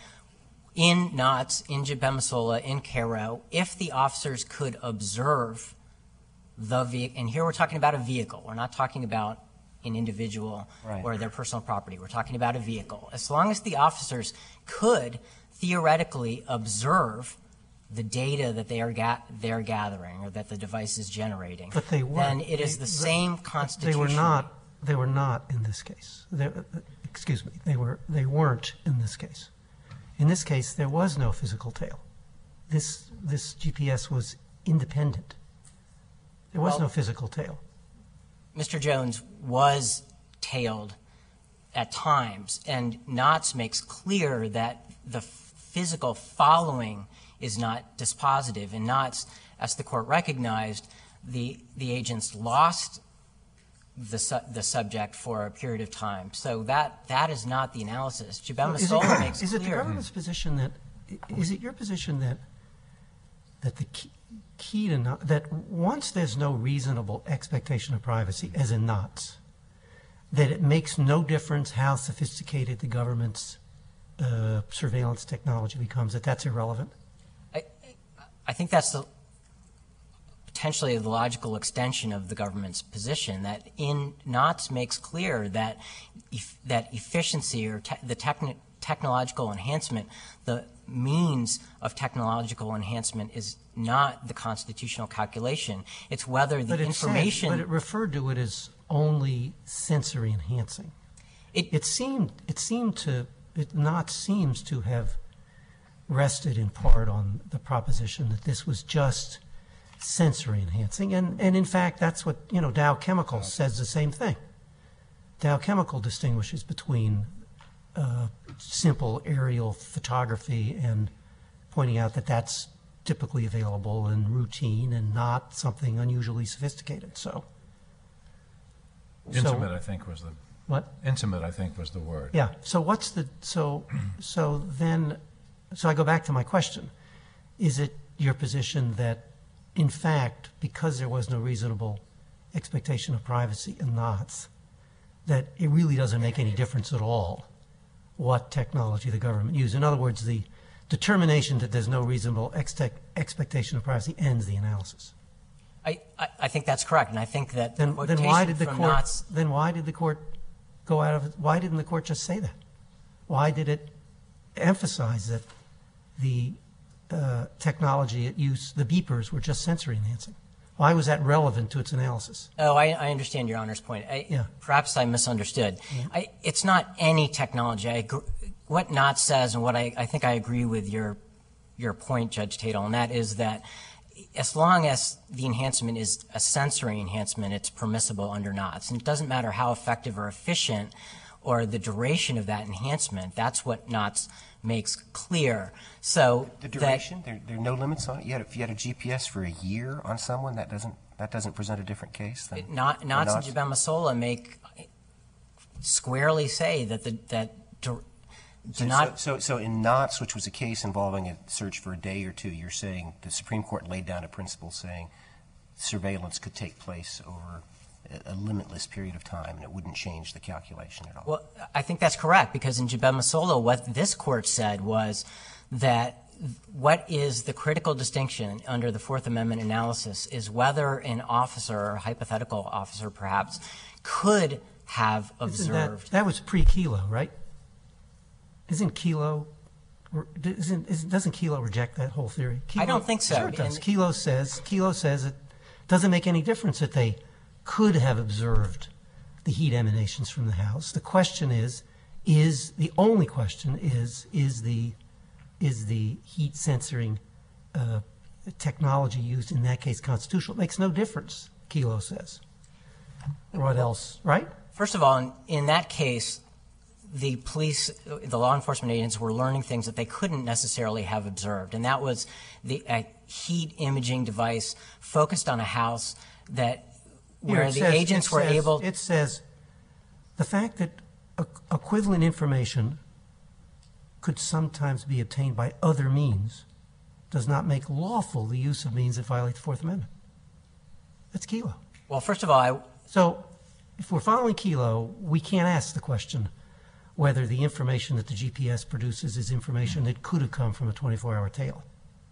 in Knotts, in Jebemisola, in Cairo, if the officers could observe the vehicle, and here we're talking about a vehicle, we're not talking about an individual Right. or their personal property, we're talking about a vehicle. As long as the officers could theoretically observe the data that they are ga- they're gathering or that the device is generating, But they then weren't. it is They- the same They constitutional. were not. They were not in this case. They, uh, excuse me. They were. They weren't in this case. In this case, there was no physical tail. This this G P S was independent. There was Well- no physical tail. Mister Jones was tailed at times, and Knotts makes clear that the physical following is not dispositive. And Knotts, as the court recognized, the the agents lost the su- the subject for a period of time. So that that is not the analysis. Is it, Jebemisola makes is it the clear. government's position that is it your position that that the key, key to not, that once there's no reasonable expectation of privacy, as in Knotts, that it makes no difference how sophisticated the government's uh, surveillance technology becomes, that that's irrelevant? I, I think that's the, potentially the logical extension of the government's position, that in Knotts makes clear that eff, that efficiency or te- the techni- technological enhancement, the means of technological enhancement is not the constitutional calculation. It's whether the But it information. said, but it referred to it as only sensory enhancing. It- It seemed it seemed to it not seems to have rested in part on the proposition that this was just sensory enhancing, and and in fact that's what you know Dow Chemical says the same thing. Dow Chemical distinguishes between uh, simple aerial photography and pointing out that that's typically available and routine and not something unusually sophisticated. So, Intimate, so I think, was the what? intimate. I think was the word. Yeah. So what's the so so then? So I go back to my question: is it your position that, in fact, because there was no reasonable expectation of privacy in Knotts, that it really doesn't make any difference at all what technology the government used? In other words, the determination that there's no reasonable ex- expectation of privacy ends the analysis. I, I, I think that's correct, and I think that Then, the then why quotation did the from court? Knotts- Then why did the court go out of it? Why didn't the court just say that? Why did it emphasize that the uh, technology it used, the beepers, were just sensory enhancing? Why was that relevant to its analysis? Oh, I, I understand Your Honor's point. I, Yeah. Perhaps I misunderstood. I, it's not any technology. I, agr- what Knotts says, and what I, I think I agree with your your point, Judge Tatel, and that is that as long as the enhancement is a sensory enhancement, it's permissible under Knotts. And it doesn't matter how effective or efficient or the duration of that enhancement. That's what Knotts makes clear. So The that- duration, there, there are no limits on it. You had, if you had a G P S for a year on someone, that doesn't that doesn't present a different case than Not, than Knotts and Knotts? Jebemisola make squarely say that the that do, do So, not. so, so, so in Knotts, which was a case involving a search for a day or two, you're saying the Supreme Court laid down a principle saying surveillance could take place over a, a limitless period of time, and it wouldn't change the calculation at all. Well, I think that's correct, because in Jebemisola, what this court said was that what is the critical distinction under the Fourth Amendment analysis is whether an officer, or a hypothetical officer perhaps, could have Isn't that, observed. that was pre-Kelo, right? Isn't Kelo, isn't, isn't, doesn't Kelo reject that whole theory? Kelo, I don't think so. Sure it does. And- Kelo says, Kelo says it doesn't make any difference that they could have observed the heat emanations from the house. The question is, is, the only question is, is the, is the heat censoring uh, technology used in that case constitutional? It makes no difference, Kelo says. What else, right? First of all, in, in that case, the police, the law enforcement agents were learning things that they couldn't necessarily have observed, and that was the a heat imaging device focused on a house that Here, where it the says- agents it were says- able. It says the fact that e- equivalent information could sometimes be obtained by other means does not make lawful the use of means that violate the Fourth Amendment. That's Kelo. Well, first of all, I, So if we're following Kelo, we can't ask the question whether the information that the G P S produces is information that could have come from a twenty-four hour tail.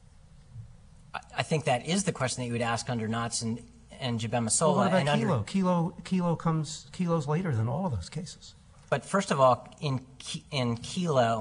I think that is the question that you would ask under Knotts and, and Jabema Sola. Well, what about and under, Kelo? Kelo, Kelo comes, Kelo's later than all of those cases. But first of all, in Ke- in Kelo,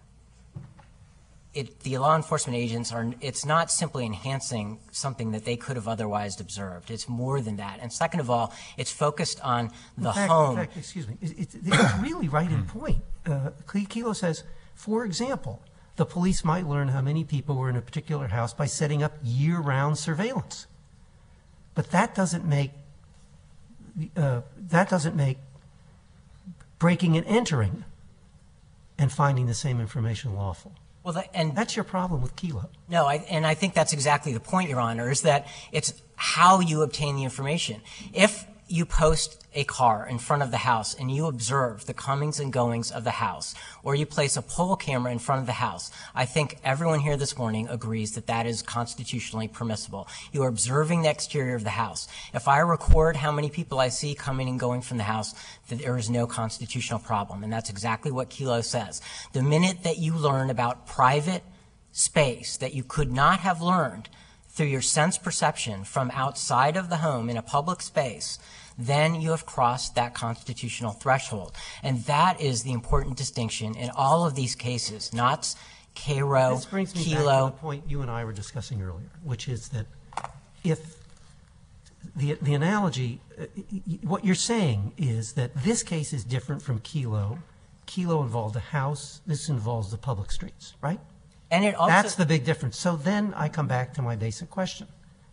it, the law enforcement agents are, it's not simply enhancing something that they could have otherwise observed. It's more than that. And second of all, it's focused on the in fact, home. In fact, excuse me, it, it, it's really right in point. Uh, Kelo says, for example, the police might learn how many people were in a particular house by setting up year-round surveillance. But that doesn't make, uh, that doesn't make breaking and entering and finding the same information lawful. Well, that, and That's your problem with Kelo. No, I, and I think that's exactly the point, Your Honor, is that it's how you obtain the information. If you post a car in front of the house and you observe the comings and goings of the house, or you place a poll camera in front of the house, I think everyone here this morning agrees that that is constitutionally permissible. You are observing the exterior of the house. If I record how many people I see coming and going from the house, that there is no constitutional problem, and that's exactly what Kelo says. The minute that you learn about private space that you could not have learned through your sense perception from outside of the home in a public space, then you have crossed that constitutional threshold. And that is the important distinction in all of these cases, Knotts, Cairo, This brings me back to Kelo. the point you and I were discussing earlier, which is that if the, the analogy, uh, y- what you're saying is that this case is different from Kelo. Kelo involved a house. This involves the public streets, right? And it also, That's the big difference. So then I come back to my basic question.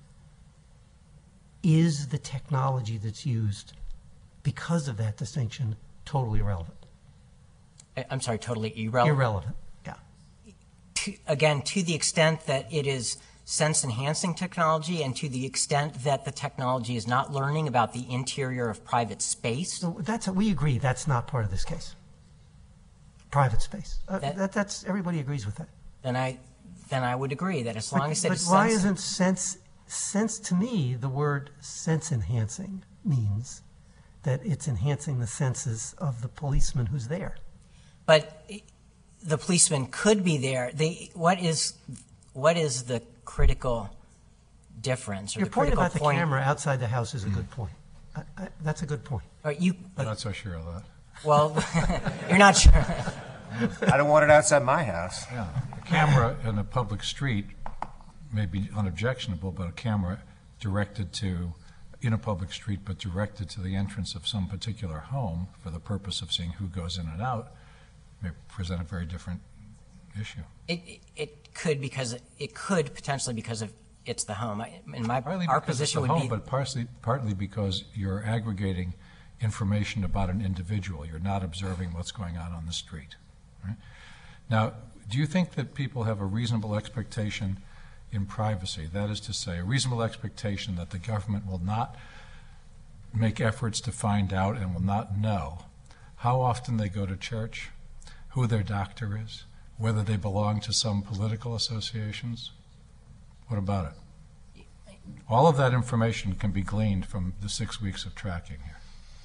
Is the technology that's used because of that distinction totally irrelevant? I'm sorry, totally irrelevant. Irrelevant, yeah. To, again, to the extent that it is sense-enhancing technology and to the extent that the technology is not learning about the interior of private space. So that's, we agree that's not part of this case. Private space. Uh, That- that, that's, everybody agrees with that. Then I, then I would agree that as long But, as it but is why sense- isn't sense, sense to me, the word sense enhancing means that it's enhancing the senses of the policeman who's there? But the policeman could be there. They, what is, what is the critical difference or Your the point critical about the point? camera outside the house is a good point. I, I, that's a good point. Or you, I'm not so sure of that. well, you're not sure. I don't want it outside my house. Yeah, a camera in a public street may be unobjectionable, but a camera directed to, in a public street, but directed to the entrance of some particular home for the purpose of seeing who goes in and out may present a very different issue. It, it, it could because it could potentially because of it's the home. I, in my Partly our because it's position the would home, be but partly, partly because you're aggregating information about an individual. You're not observing what's going on on the street. Right? Now, do you think that people have a reasonable expectation in privacy? That is to say, a reasonable expectation that the government will not make efforts to find out and will not know how often they go to church, who their doctor is, whether they belong to some political associations? What about it? All of that information can be gleaned from the six weeks of tracking here.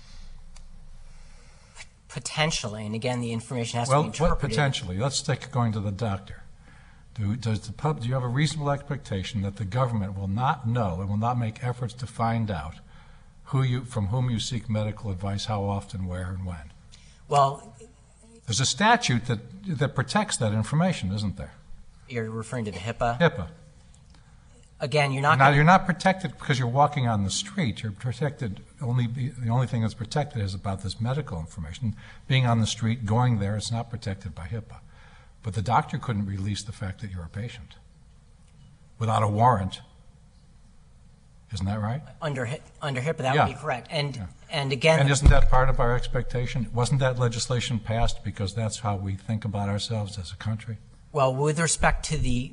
potentially, and again, the information has Well, to be what interpreted. potentially? Let's take going to the doctor. Do, does the pub, do you have a reasonable expectation that the government will not know and will not make efforts to find out who you, from whom you seek medical advice, how often, where, and when? Well, There's a statute that, that protects that information, isn't there? you're referring to the HIPAA. HIPAA. Again, you're not. Now, gonna- you're not protected because you're walking on the street. You're protected only, the only thing that's protected is about this medical information. Being on the street, going there, it's not protected by HIPAA. But the doctor couldn't release the fact that you're a patient without a warrant. Isn't that right? Under Hi- under HIPAA, that Yeah. would be correct. And Yeah. and again, And isn't that part of our expectation? Wasn't that legislation passed because that's how we think about ourselves as a country? well, with respect to the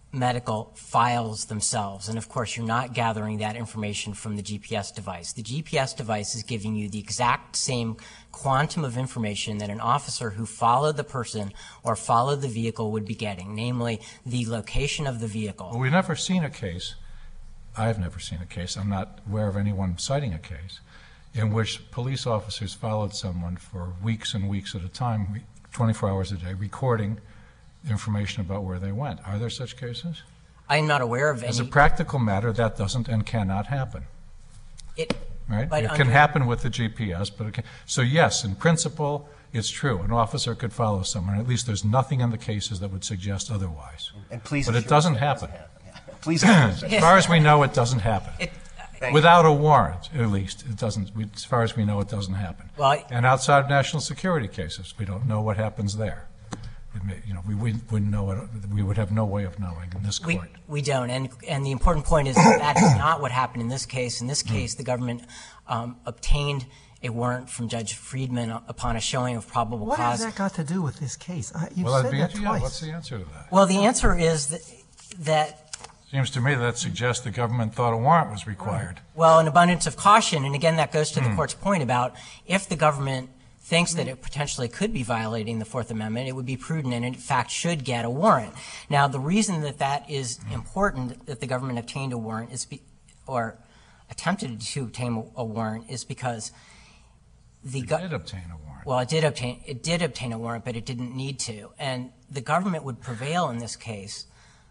medical files themselves. And of course, you're not gathering that information from the G P S device. The G P S device is giving you the exact same quantum of information that an officer who followed the person or followed the vehicle would be getting, namely the location of the vehicle. Well, we've never seen a case, I've never seen a case, I'm not aware of anyone citing a case, in which police officers followed someone for weeks and weeks at a time, twenty-four hours a day, recording information about where they went. Are there such cases? I'm not aware of any. As a practical matter, that doesn't and cannot happen. It, right? but It under, can happen with the G P S, but it can. So yes, in principle, it's true. An officer could follow someone. At least there's nothing in the cases that would suggest otherwise. And please, but it doesn't happen. Please, as far as we know, it doesn't happen. It, Without a warrant, at least, it doesn't. We, as far as we know, it doesn't happen. Well, I, and outside of national security cases, we don't know what happens there. It may, you know, we wouldn't, wouldn't know what, we would have no way of knowing in this court. We, we don't, and and the important point is that, that is not what happened in this case. In this case, the government um, obtained a warrant from Judge Friedman upon a showing of probable what cause. What has that got to do with this case? I, you've well, said be, that yeah, twice. What's the answer to that? Well, the answer is that that. Seems to me that suggests the government thought a warrant was required. Well, an abundance of caution, and again, that goes to the court's point about if the government thinks that it potentially could be violating the Fourth Amendment, it would be prudent and in fact should get a warrant. Now, the reason that that is important, that the government obtained a warrant is be, or attempted to obtain a warrant is because the It did obtain a warrant. Well, it did obtain it did obtain a warrant, but it didn't need to. And the government would prevail in this case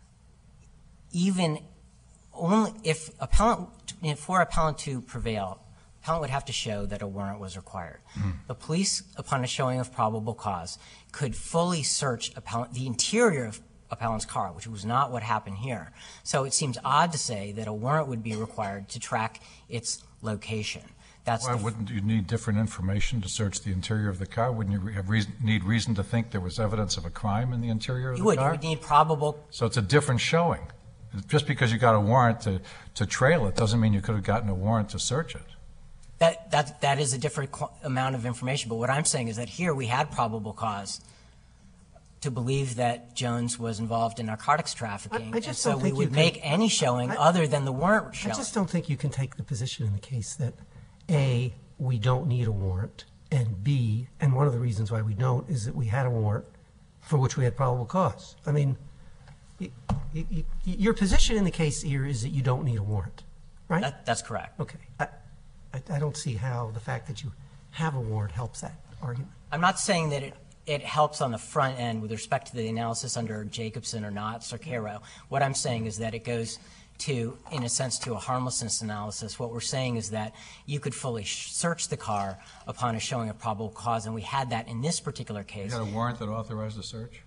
even only if appellant, for appellant to prevail, appellant would have to show that a warrant was required. Mm. The police, upon a showing of probable cause, could fully search appellant, the interior of appellant's car, which was not what happened here. So it seems odd to say that a warrant would be required to track its location. That's Why wouldn't you need different information to search the interior of the car? Wouldn't you have reason, need reason to think there was evidence of a crime in the interior of you the would, car? You would need probable. So it's a different showing. Just because you got a warrant to, to trail it doesn't mean you could have gotten a warrant to search it. That, that, that is a different amount of information. But what I'm saying is that here we had probable cause to believe that Jones was involved in narcotics trafficking. I, I just and don't so think we would you make can, any showing I, other than the warrant showing. I just don't think you can take the position in the case that, A, we don't need a warrant, and B, and one of the reasons why we don't is that we had a warrant for which we had probable cause. I mean, you, you, your position in the case here is that you don't need a warrant, right? That, that's correct. Okay. I, I, I don't see how the fact that you have a warrant helps that argument. I'm not saying that it, it helps on the front end with respect to the analysis under Jacobson or not, Cerqueiro. What I'm saying is that it goes to, in a sense, to a harmlessness analysis. What we're saying is that you could fully sh search the car upon a showing of probable cause, and we had that in this particular case. You had a warrant that authorized the search?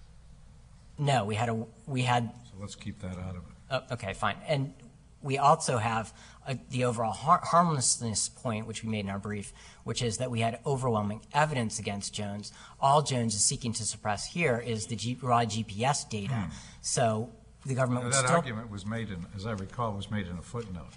No, we had a we had. So let's keep that out of it. Uh, okay, fine. And we also have a, the overall har harmlessness point, which we made in our brief, which is that we had overwhelming evidence against Jones. All Jones is seeking to suppress here is the G raw G P S data. Hmm. So the government now, would that still. argument was made in, as I recall, was made in a footnote.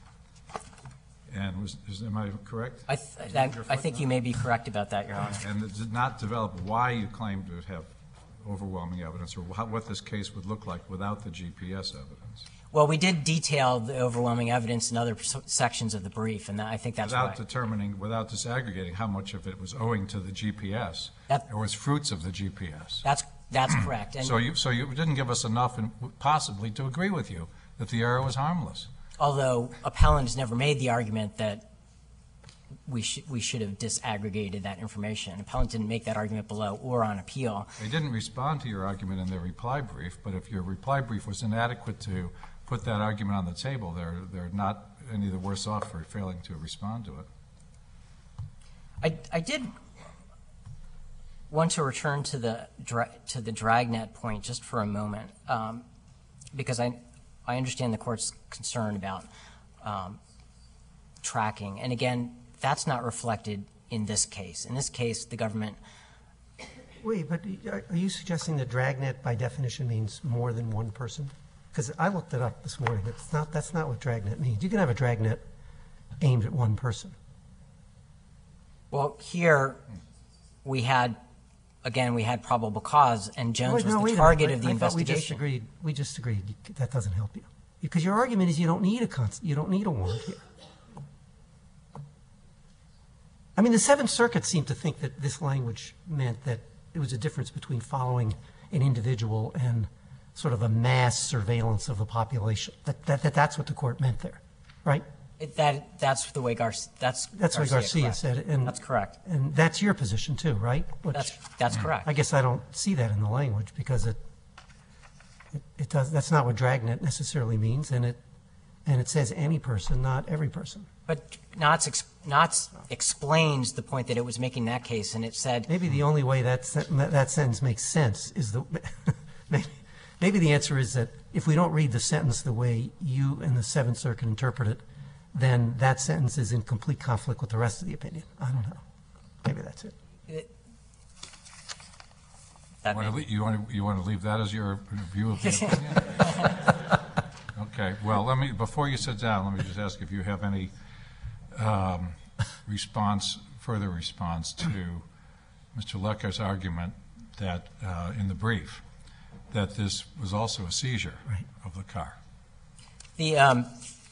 And was is, am I correct? I, th that, I think you may be correct about that, Your Honor. And it did not develop why you claimed to have overwhelming evidence, or how, what this case would look like without the G P S evidence. Well, we did detail the overwhelming evidence in other sections of the brief, and that, I think that's without right. determining, without disaggregating how much of it was owing to the G P S, that, or was fruits of the G P S. That's that's correct. And so you so you didn't give us enough, in, possibly, to agree with you that the error was harmless. Although appellant has never made the argument that we should we should have disaggregated that information. Appellant didn't make that argument below or on appeal. They didn't respond to your argument in their reply brief, but if your reply brief was inadequate to put that argument on the table, they're they're not any the worse off for failing to respond to it. I I did want to return to the to the dragnet point just for a moment, um, because I I understand the court's concern about um, tracking, and again, that's not reflected in this case. In this case, the government. Wait, but are you suggesting that dragnet by definition means more than one person? Because I looked it up this morning. It's not. That's not what dragnet means. You can have a dragnet aimed at one person. Well, here we had again, we had probable cause, and Jones Wait, was no, the wait a target minute. of the I, I thought we just investigation. agreed. We just agreed. You- That doesn't help you. Because your argument is you don't need a cons- you don't need a warrant here. I mean, the Seventh Circuit seemed to think that this language meant that there was a difference between following an individual and sort of a mass surveillance of the population. That, that, that that's what the court meant there, right? It, that that's the way Gar- that's That's what Garcia correct. said. And, That's correct. And that's your position too, right? Which, That's that's correct. I guess I don't see that in the language because it, it, it does, that's not what dragnet necessarily means, and it, and it says any person, not every person. But Knotts, ex- Knotts explains the point that it was making in that case, and it said, Maybe the only way that, sen- that that sentence makes sense is the, maybe, maybe the answer is that if we don't read the sentence the way you and the Seventh Circuit interpret it, then that sentence is in complete conflict with the rest of the opinion. I don't know. Maybe that's it. that Want to may- le- You want to, you want to leave that as your view of the opinion? Okay, well, let me, before you sit down, let me just ask if you have any um, response, further response to Mister Lecker's argument that, uh, in the brief, that this was also a seizure Right. of the car. The um,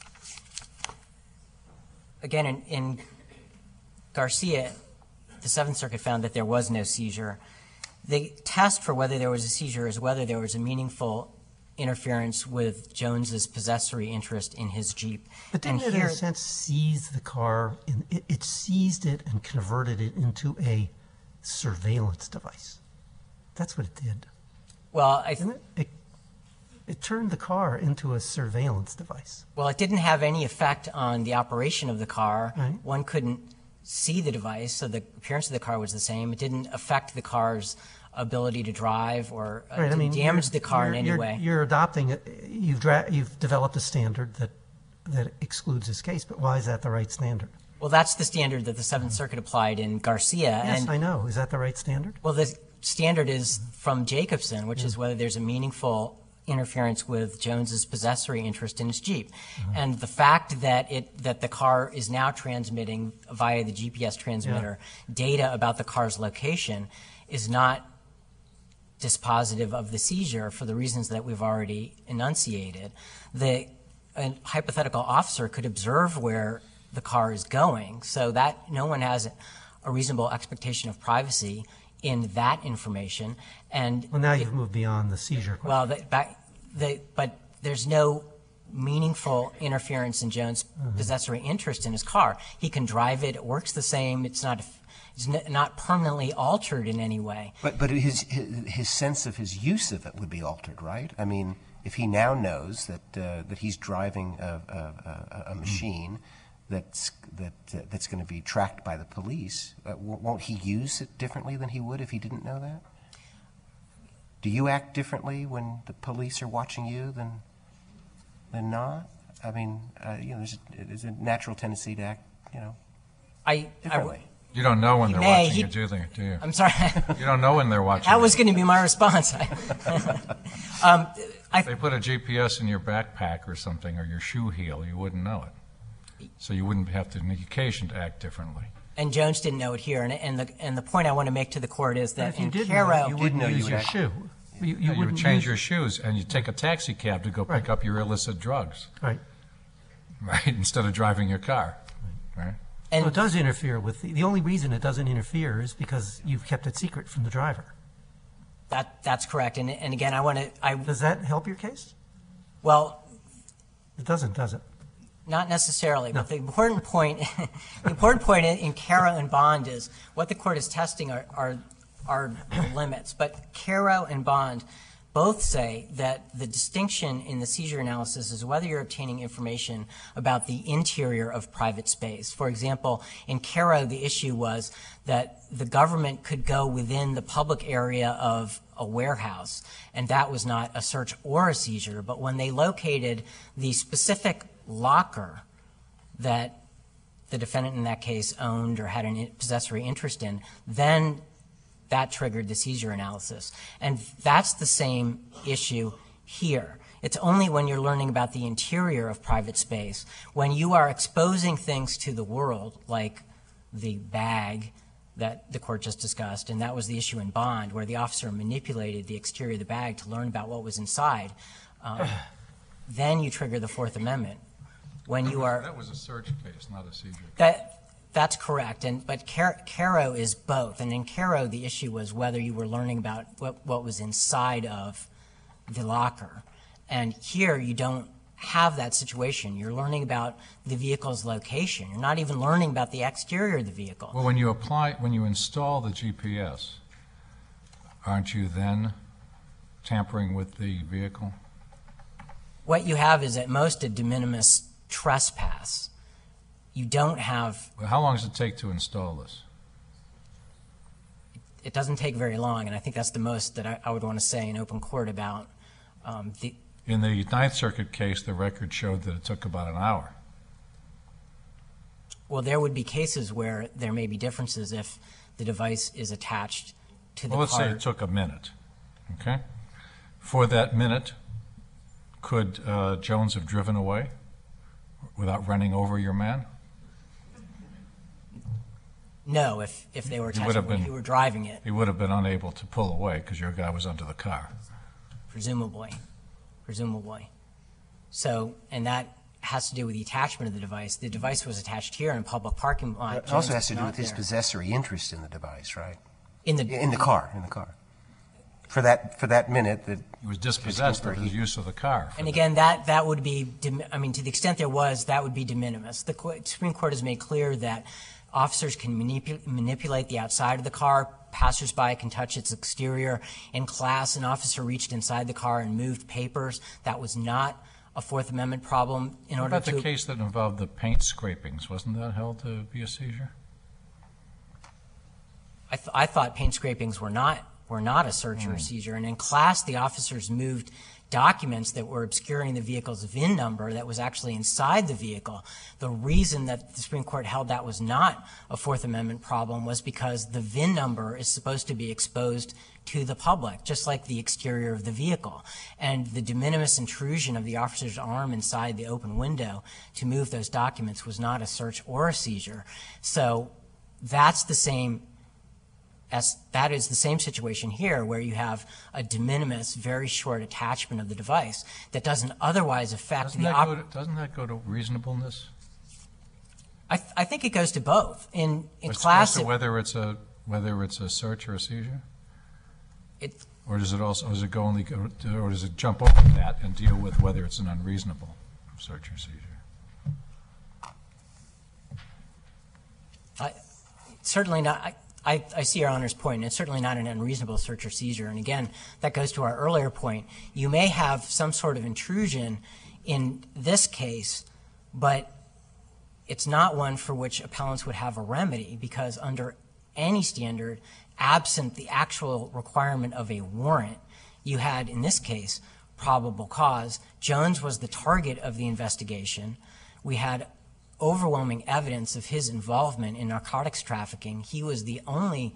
again in, in Garcia, the Seventh Circuit found that there was no seizure. The test for whether there was a seizure is whether there was a meaningful interference with Jones's possessory interest in his Jeep. But didn't and it, in here, a sense, seize the car? In, it, it seized it and converted it into a surveillance device. That's what it did, well, I, didn't it? It, it turned the car into a surveillance device. well, it didn't have any effect on the operation of the car. Right. One couldn't see the device, so the appearance of the car was the same. It didn't affect the car's ability to drive or uh, Right, I didn't mean, damage you're- the car in you're- any you're- way. You're adopting it. You've dra- you've developed a standard that that excludes this case. But why is that the right standard? Well, that's the standard that the Seventh Circuit applied in Garcia. Yes, and I know. Is that the right standard? Well, the standard is from Jacobson, which is whether there's a meaningful interference with Jones's possessory interest in his Jeep. And the fact that it that the car is now transmitting via the G P S transmitter data about the car's location is not dispositive of the seizure for the reasons that we've already enunciated. The a hypothetical officer could observe where the car is going, so that no one has a reasonable expectation of privacy in that information. And Well, now it- you've moved beyond the seizure question. well, the, back, the, but there's no meaningful interference in Jones' Mm-hmm. possessory interest in his car. He can drive it; it works the same. It's not it's n- not permanently altered in any way. But but his, his his sense of his use of it would be altered, right? I mean, if he now knows that uh, that he's driving a, a, a, a machine that's that uh, that's going to be tracked by the police, uh, w- won't he use it differently than he would if he didn't know that? Do you act differently when the police are watching you than than not? I mean, uh, you know, there's a, there's a natural tendency to act, you know, I, differently. You don't know when He they're may, watching he- you, do they? Do you? I'm sorry. You don't know when they're watching That you. was going to be my response. um, I, If they put a G P S in your backpack or something, or your shoe heel, you wouldn't know it. So you wouldn't have the occasion to act differently. and Jones didn't know it here. And, and the and the point I want to make to the court is But that if you in did Caro, know, you wouldn't know, you use would your act- shoe. You, you, You, would wouldn't change use, your shoes, and you take a taxi cab to go pick Right. up your illicit drugs, right. right? Instead of driving your car, right? and Well, it does interfere with the, the only reason it doesn't interfere is because you've kept it secret from the driver. that that's correct. And and again, I want to I Does that help your case? well. It doesn't, does it? Not necessarily, but the important point, the important point in, in Caro and Bond is what the court is testing are, are, are the limits. But Caro and Bond both say that the distinction in the seizure analysis is whether you're obtaining information about the interior of private space. For example, in Caro, the issue was that the government could go within the public area of a warehouse, and that was not a search or a seizure. But when they located the specific locker that the defendant in that case owned or had a possessory interest in, then that triggered the seizure analysis. And that's the same issue here. It's only when you're learning about the interior of private space, when you are exposing things to the world, like the bag that the court just discussed, and that was the issue in Bond, where the officer manipulated the exterior of the bag to learn about what was inside. Um, then you trigger the Fourth Amendment. When you are That was a search case, not a seizure case. that that's correct, and but Car- Caro is both. And in Caro, the issue was whether you were learning about what, what was inside of the locker. And here, you don't have that situation. You're learning about the vehicle's location. You're not even learning about the exterior of the vehicle. Well, when you apply, when you install the G P S, aren't you then tampering with the vehicle? What you have is at most a de minimis trespass. You don't have, Well, how long does it take to install this? it doesn't take very long, and I think that's the most that I, I would want to say in open court about um, the, In the Ninth Circuit case, the record showed that it took about an hour. well, there would be cases where there may be differences if the device is attached to the Well, let's car. say it took a minute, okay? For that minute, could uh, Jones have driven away without running over your man? No, if, if they were He would attached have when been- you were driving it, He would have been unable to pull away because your guy was under the car. presumably, presumably. So, and that has to do with the attachment of the device. The device was attached here in a public parking lot. It also Jones has to was do not with his there. possessory interest in the device, right? In the, In the car, in the car. For that, for that minute that. He was dispossessed of his use of the car. for And that. again, that, that would be, de- I mean, to the extent there was, that would be de minimis. The co- Supreme Court has made clear that officers can manipu- manipulate the outside of the car. Passersby can touch its exterior. In class, an officer reached inside the car and moved papers. That was not a Fourth Amendment problem. In What order about to the case that involved the paint scrapings? Wasn't that held to be a seizure? I, th- I thought paint scrapings were not were not a search or a seizure. And in class, the officers moved documents that were obscuring the vehicle's V I N number that was actually inside the vehicle. The reason that the Supreme Court held that was not a Fourth Amendment problem was because the V I N number is supposed to be exposed to the public, just like the exterior of the vehicle. And the de minimis intrusion of the officer's arm inside the open window to move those documents was not a search or a seizure. So that's the same As, that is the same situation here, where you have a de minimis, very short attachment of the device that doesn't otherwise affect Doesn't the that, op- go to, doesn't that go to reasonableness? I, th- I think it goes to both. In in As class, to it, whether it's a whether it's a search or a seizure, it, or does it also does it go only go to, or does it jump over that and deal with whether it's an unreasonable search or seizure? I, certainly not. I, I, I see Your Honor's point. It's certainly not an unreasonable search or seizure. And again, that goes to our earlier point. You may have some sort of intrusion in this case, but it's not one for which appellants would have a remedy, because under any standard, absent the actual requirement of a warrant, you had, in this case, probable cause. Jones was the target of the investigation. We had overwhelming evidence of his involvement in narcotics trafficking. He was the only.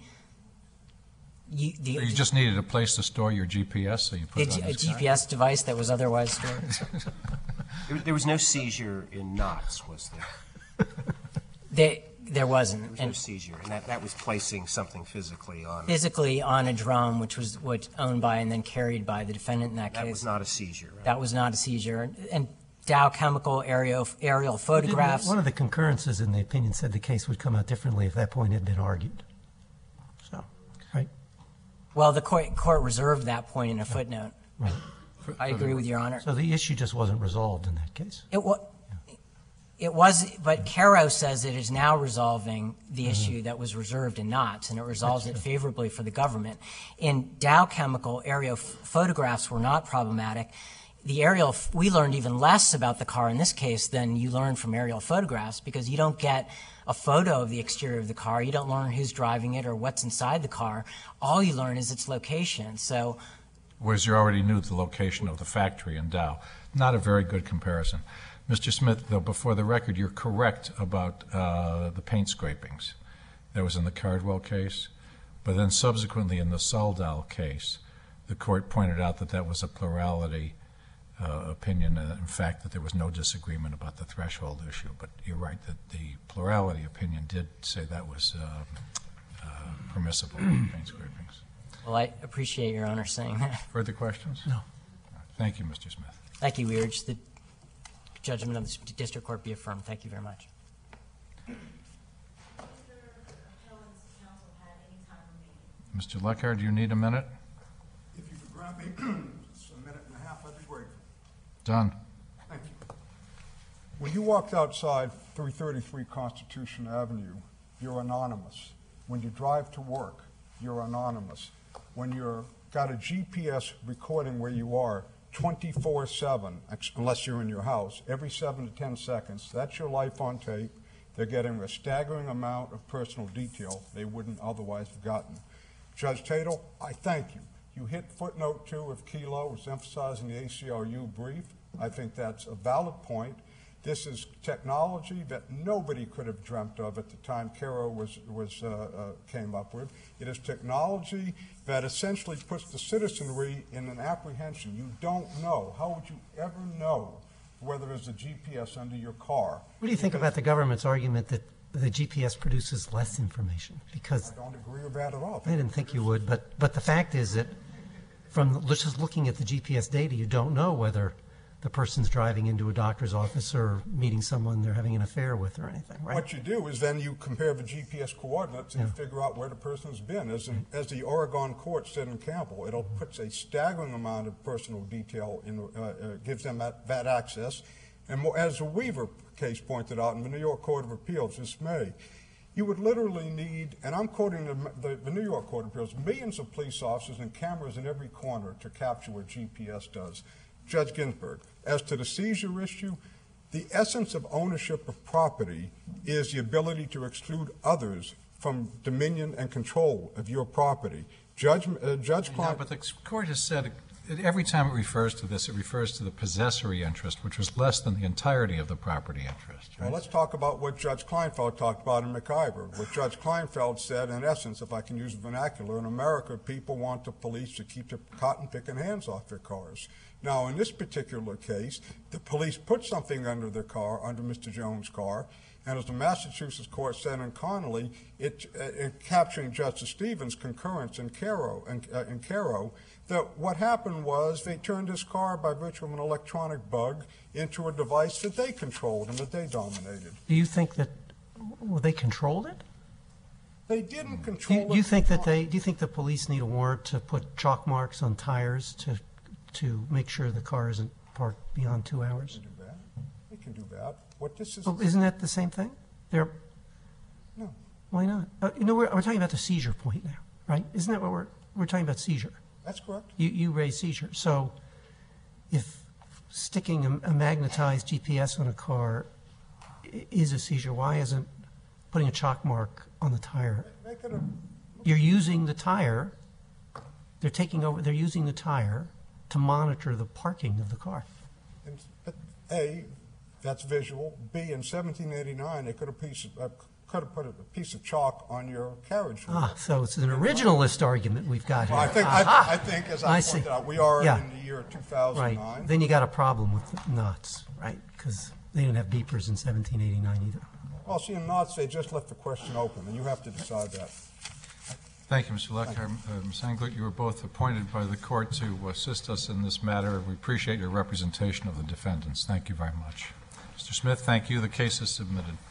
You, the, You just needed a place to store your G P S, so you put the it on G- a this guy? G P S device that was otherwise stored. There, there was no seizure in Knott's, was there? There, there wasn't. There was no And seizure, and that, that was placing something physically on. physically on a drum, which was what owned by and then carried by the defendant in that, That case. was not a seizure, right? That was not a seizure. And Dow Chemical aerial, aerial photographs. One of the concurrences in the opinion said the case would come out differently if that point had been argued. So, right? Well, the court, court reserved that point in a footnote. Right. I agree with Your Honor. So the issue just wasn't resolved in that case. It was, it was, but Caro says it is now resolving the issue that was reserved in Knott's, and it resolves it favorably for the government. In Dow Chemical, aerial f- photographs were not problematic. The aerial, f- we learned even less about the car in this case than you learned from aerial photographs, because you don't get a photo of the exterior of the car. You don't learn who's driving it or what's inside the car. All you learn is its location. So Whereas you already knew the location of the factory in Dow. Not a very good comparison. Mister Smith, though, before the record, you're correct about uh, the paint scrapings. That was in the Cardwell case. But then subsequently in the Soldal case, the court pointed out that that was a plurality uh, opinion, and in fact that there was no disagreement about the threshold issue. But you're right that the plurality opinion did say that was uh, uh, permissible paint scrapings. Well, I appreciate Your Honor saying that. Further questions? No. Thank you, Mister Smith. Thank you. We urge the judgment of the district court be affirmed. Thank you very much. Mister Leckhard, do you need a minute? If you could grant me a minute and a half, I'd be grateful. Done. Thank you. When you walked outside three thirty-three Constitution Avenue, you're anonymous. When you drive to work, you're anonymous. When you're got a G P S recording where you are twenty-four seven, unless you're in your house, every seven to ten seconds, that's your life on tape. They're getting a staggering amount of personal detail they wouldn't otherwise have gotten. Judge Tatel, I thank you. You hit footnote two of Kelo, which is emphasizing the A C L U brief. I think that's a valid point. This is technology that nobody could have dreamt of at the time Caro was, was, uh, uh, came up with. It is technology that essentially puts the citizenry in an apprehension. You don't know. How would you ever know whether there's a G P S under your car? What do you think about the government's argument that the G P S produces less information? Because I don't agree with that at all. I didn't think you would, but but the fact is that from just looking at the G P S data, you don't know whether the person's driving into a doctor's office or meeting someone they're having an affair with or anything, right? What you do is then you compare the G P S coordinates and Yeah. you figure out where the person's been. As, in, as the Oregon court said in Campbell, it'll puts a staggering amount of personal detail in, uh, uh, gives them that, that access. And more, as the Weaver case pointed out in the New York Court of Appeals this May, you would literally need, and I'm quoting the, the, the New York Court of Appeals, millions of police officers and cameras in every corner to capture what G P S does. Judge Ginsburg, as to the seizure issue, the essence of ownership of property is the ability to exclude others from dominion and control of your property. Judge, uh, Judge Yeah, Klein, but the court has said it, every time it refers to this, it refers to the possessory interest, which was less than the entirety of the property interest. Right? well, let's talk about what Judge Kleinfeld talked about in McIver. What Judge Kleinfeld said, in essence, if I can use vernacular, in America, people want the police to keep their cotton-picking hands off their cars. Now, in this particular case, the police put something under their car, under Mister Jones' car, and as the Massachusetts court said in Connolly, it, uh, in capturing Justice Stevens' concurrence in Caro, in, uh, in Caro, that what happened was they turned his car by virtue of an electronic bug into a device that they controlled and that they dominated. Do you think that well, they controlled it? They didn't Do control you, it. do you think that they? Do you think the police need a warrant to put chalk marks on tires to to make sure the car isn't parked beyond two hours? They can do that. They can do that. What this is, Well, isn't that the same thing? They're, no. why not? Uh, you know, we're, we're talking about the seizure point now, right? Isn't that what we're we're talking about? Seizure. That's correct. You you raise seizure. So, if sticking a, a magnetized G P S on a car i- is a seizure, why isn't putting a chalk mark on the tire? They could have. You're using the tire. They're taking over. They're using the tire to monitor the parking of the car. And, but A, that's visual. B, in seventeen eighty-nine, they could have, piece of, uh, could have put a piece of chalk on your carriage wheel. Ah, so it's an originalist argument we've got here. I think, Aha! I, I think, as I, I see. pointed out, we are Yeah. in the year two thousand nine. Right. Then you got a problem with the knots, right? Because they didn't have beepers in seventeen eighty-nine either. Well, see, in Knots, they just left the question open, and you have to decide that. Thank you, Mister Leckhart. Uh, Miz Anglet, you were both appointed by the court to assist us in this matter. We appreciate your representation of the defendants. Thank you very much. Mister Smith, thank you. The case is submitted.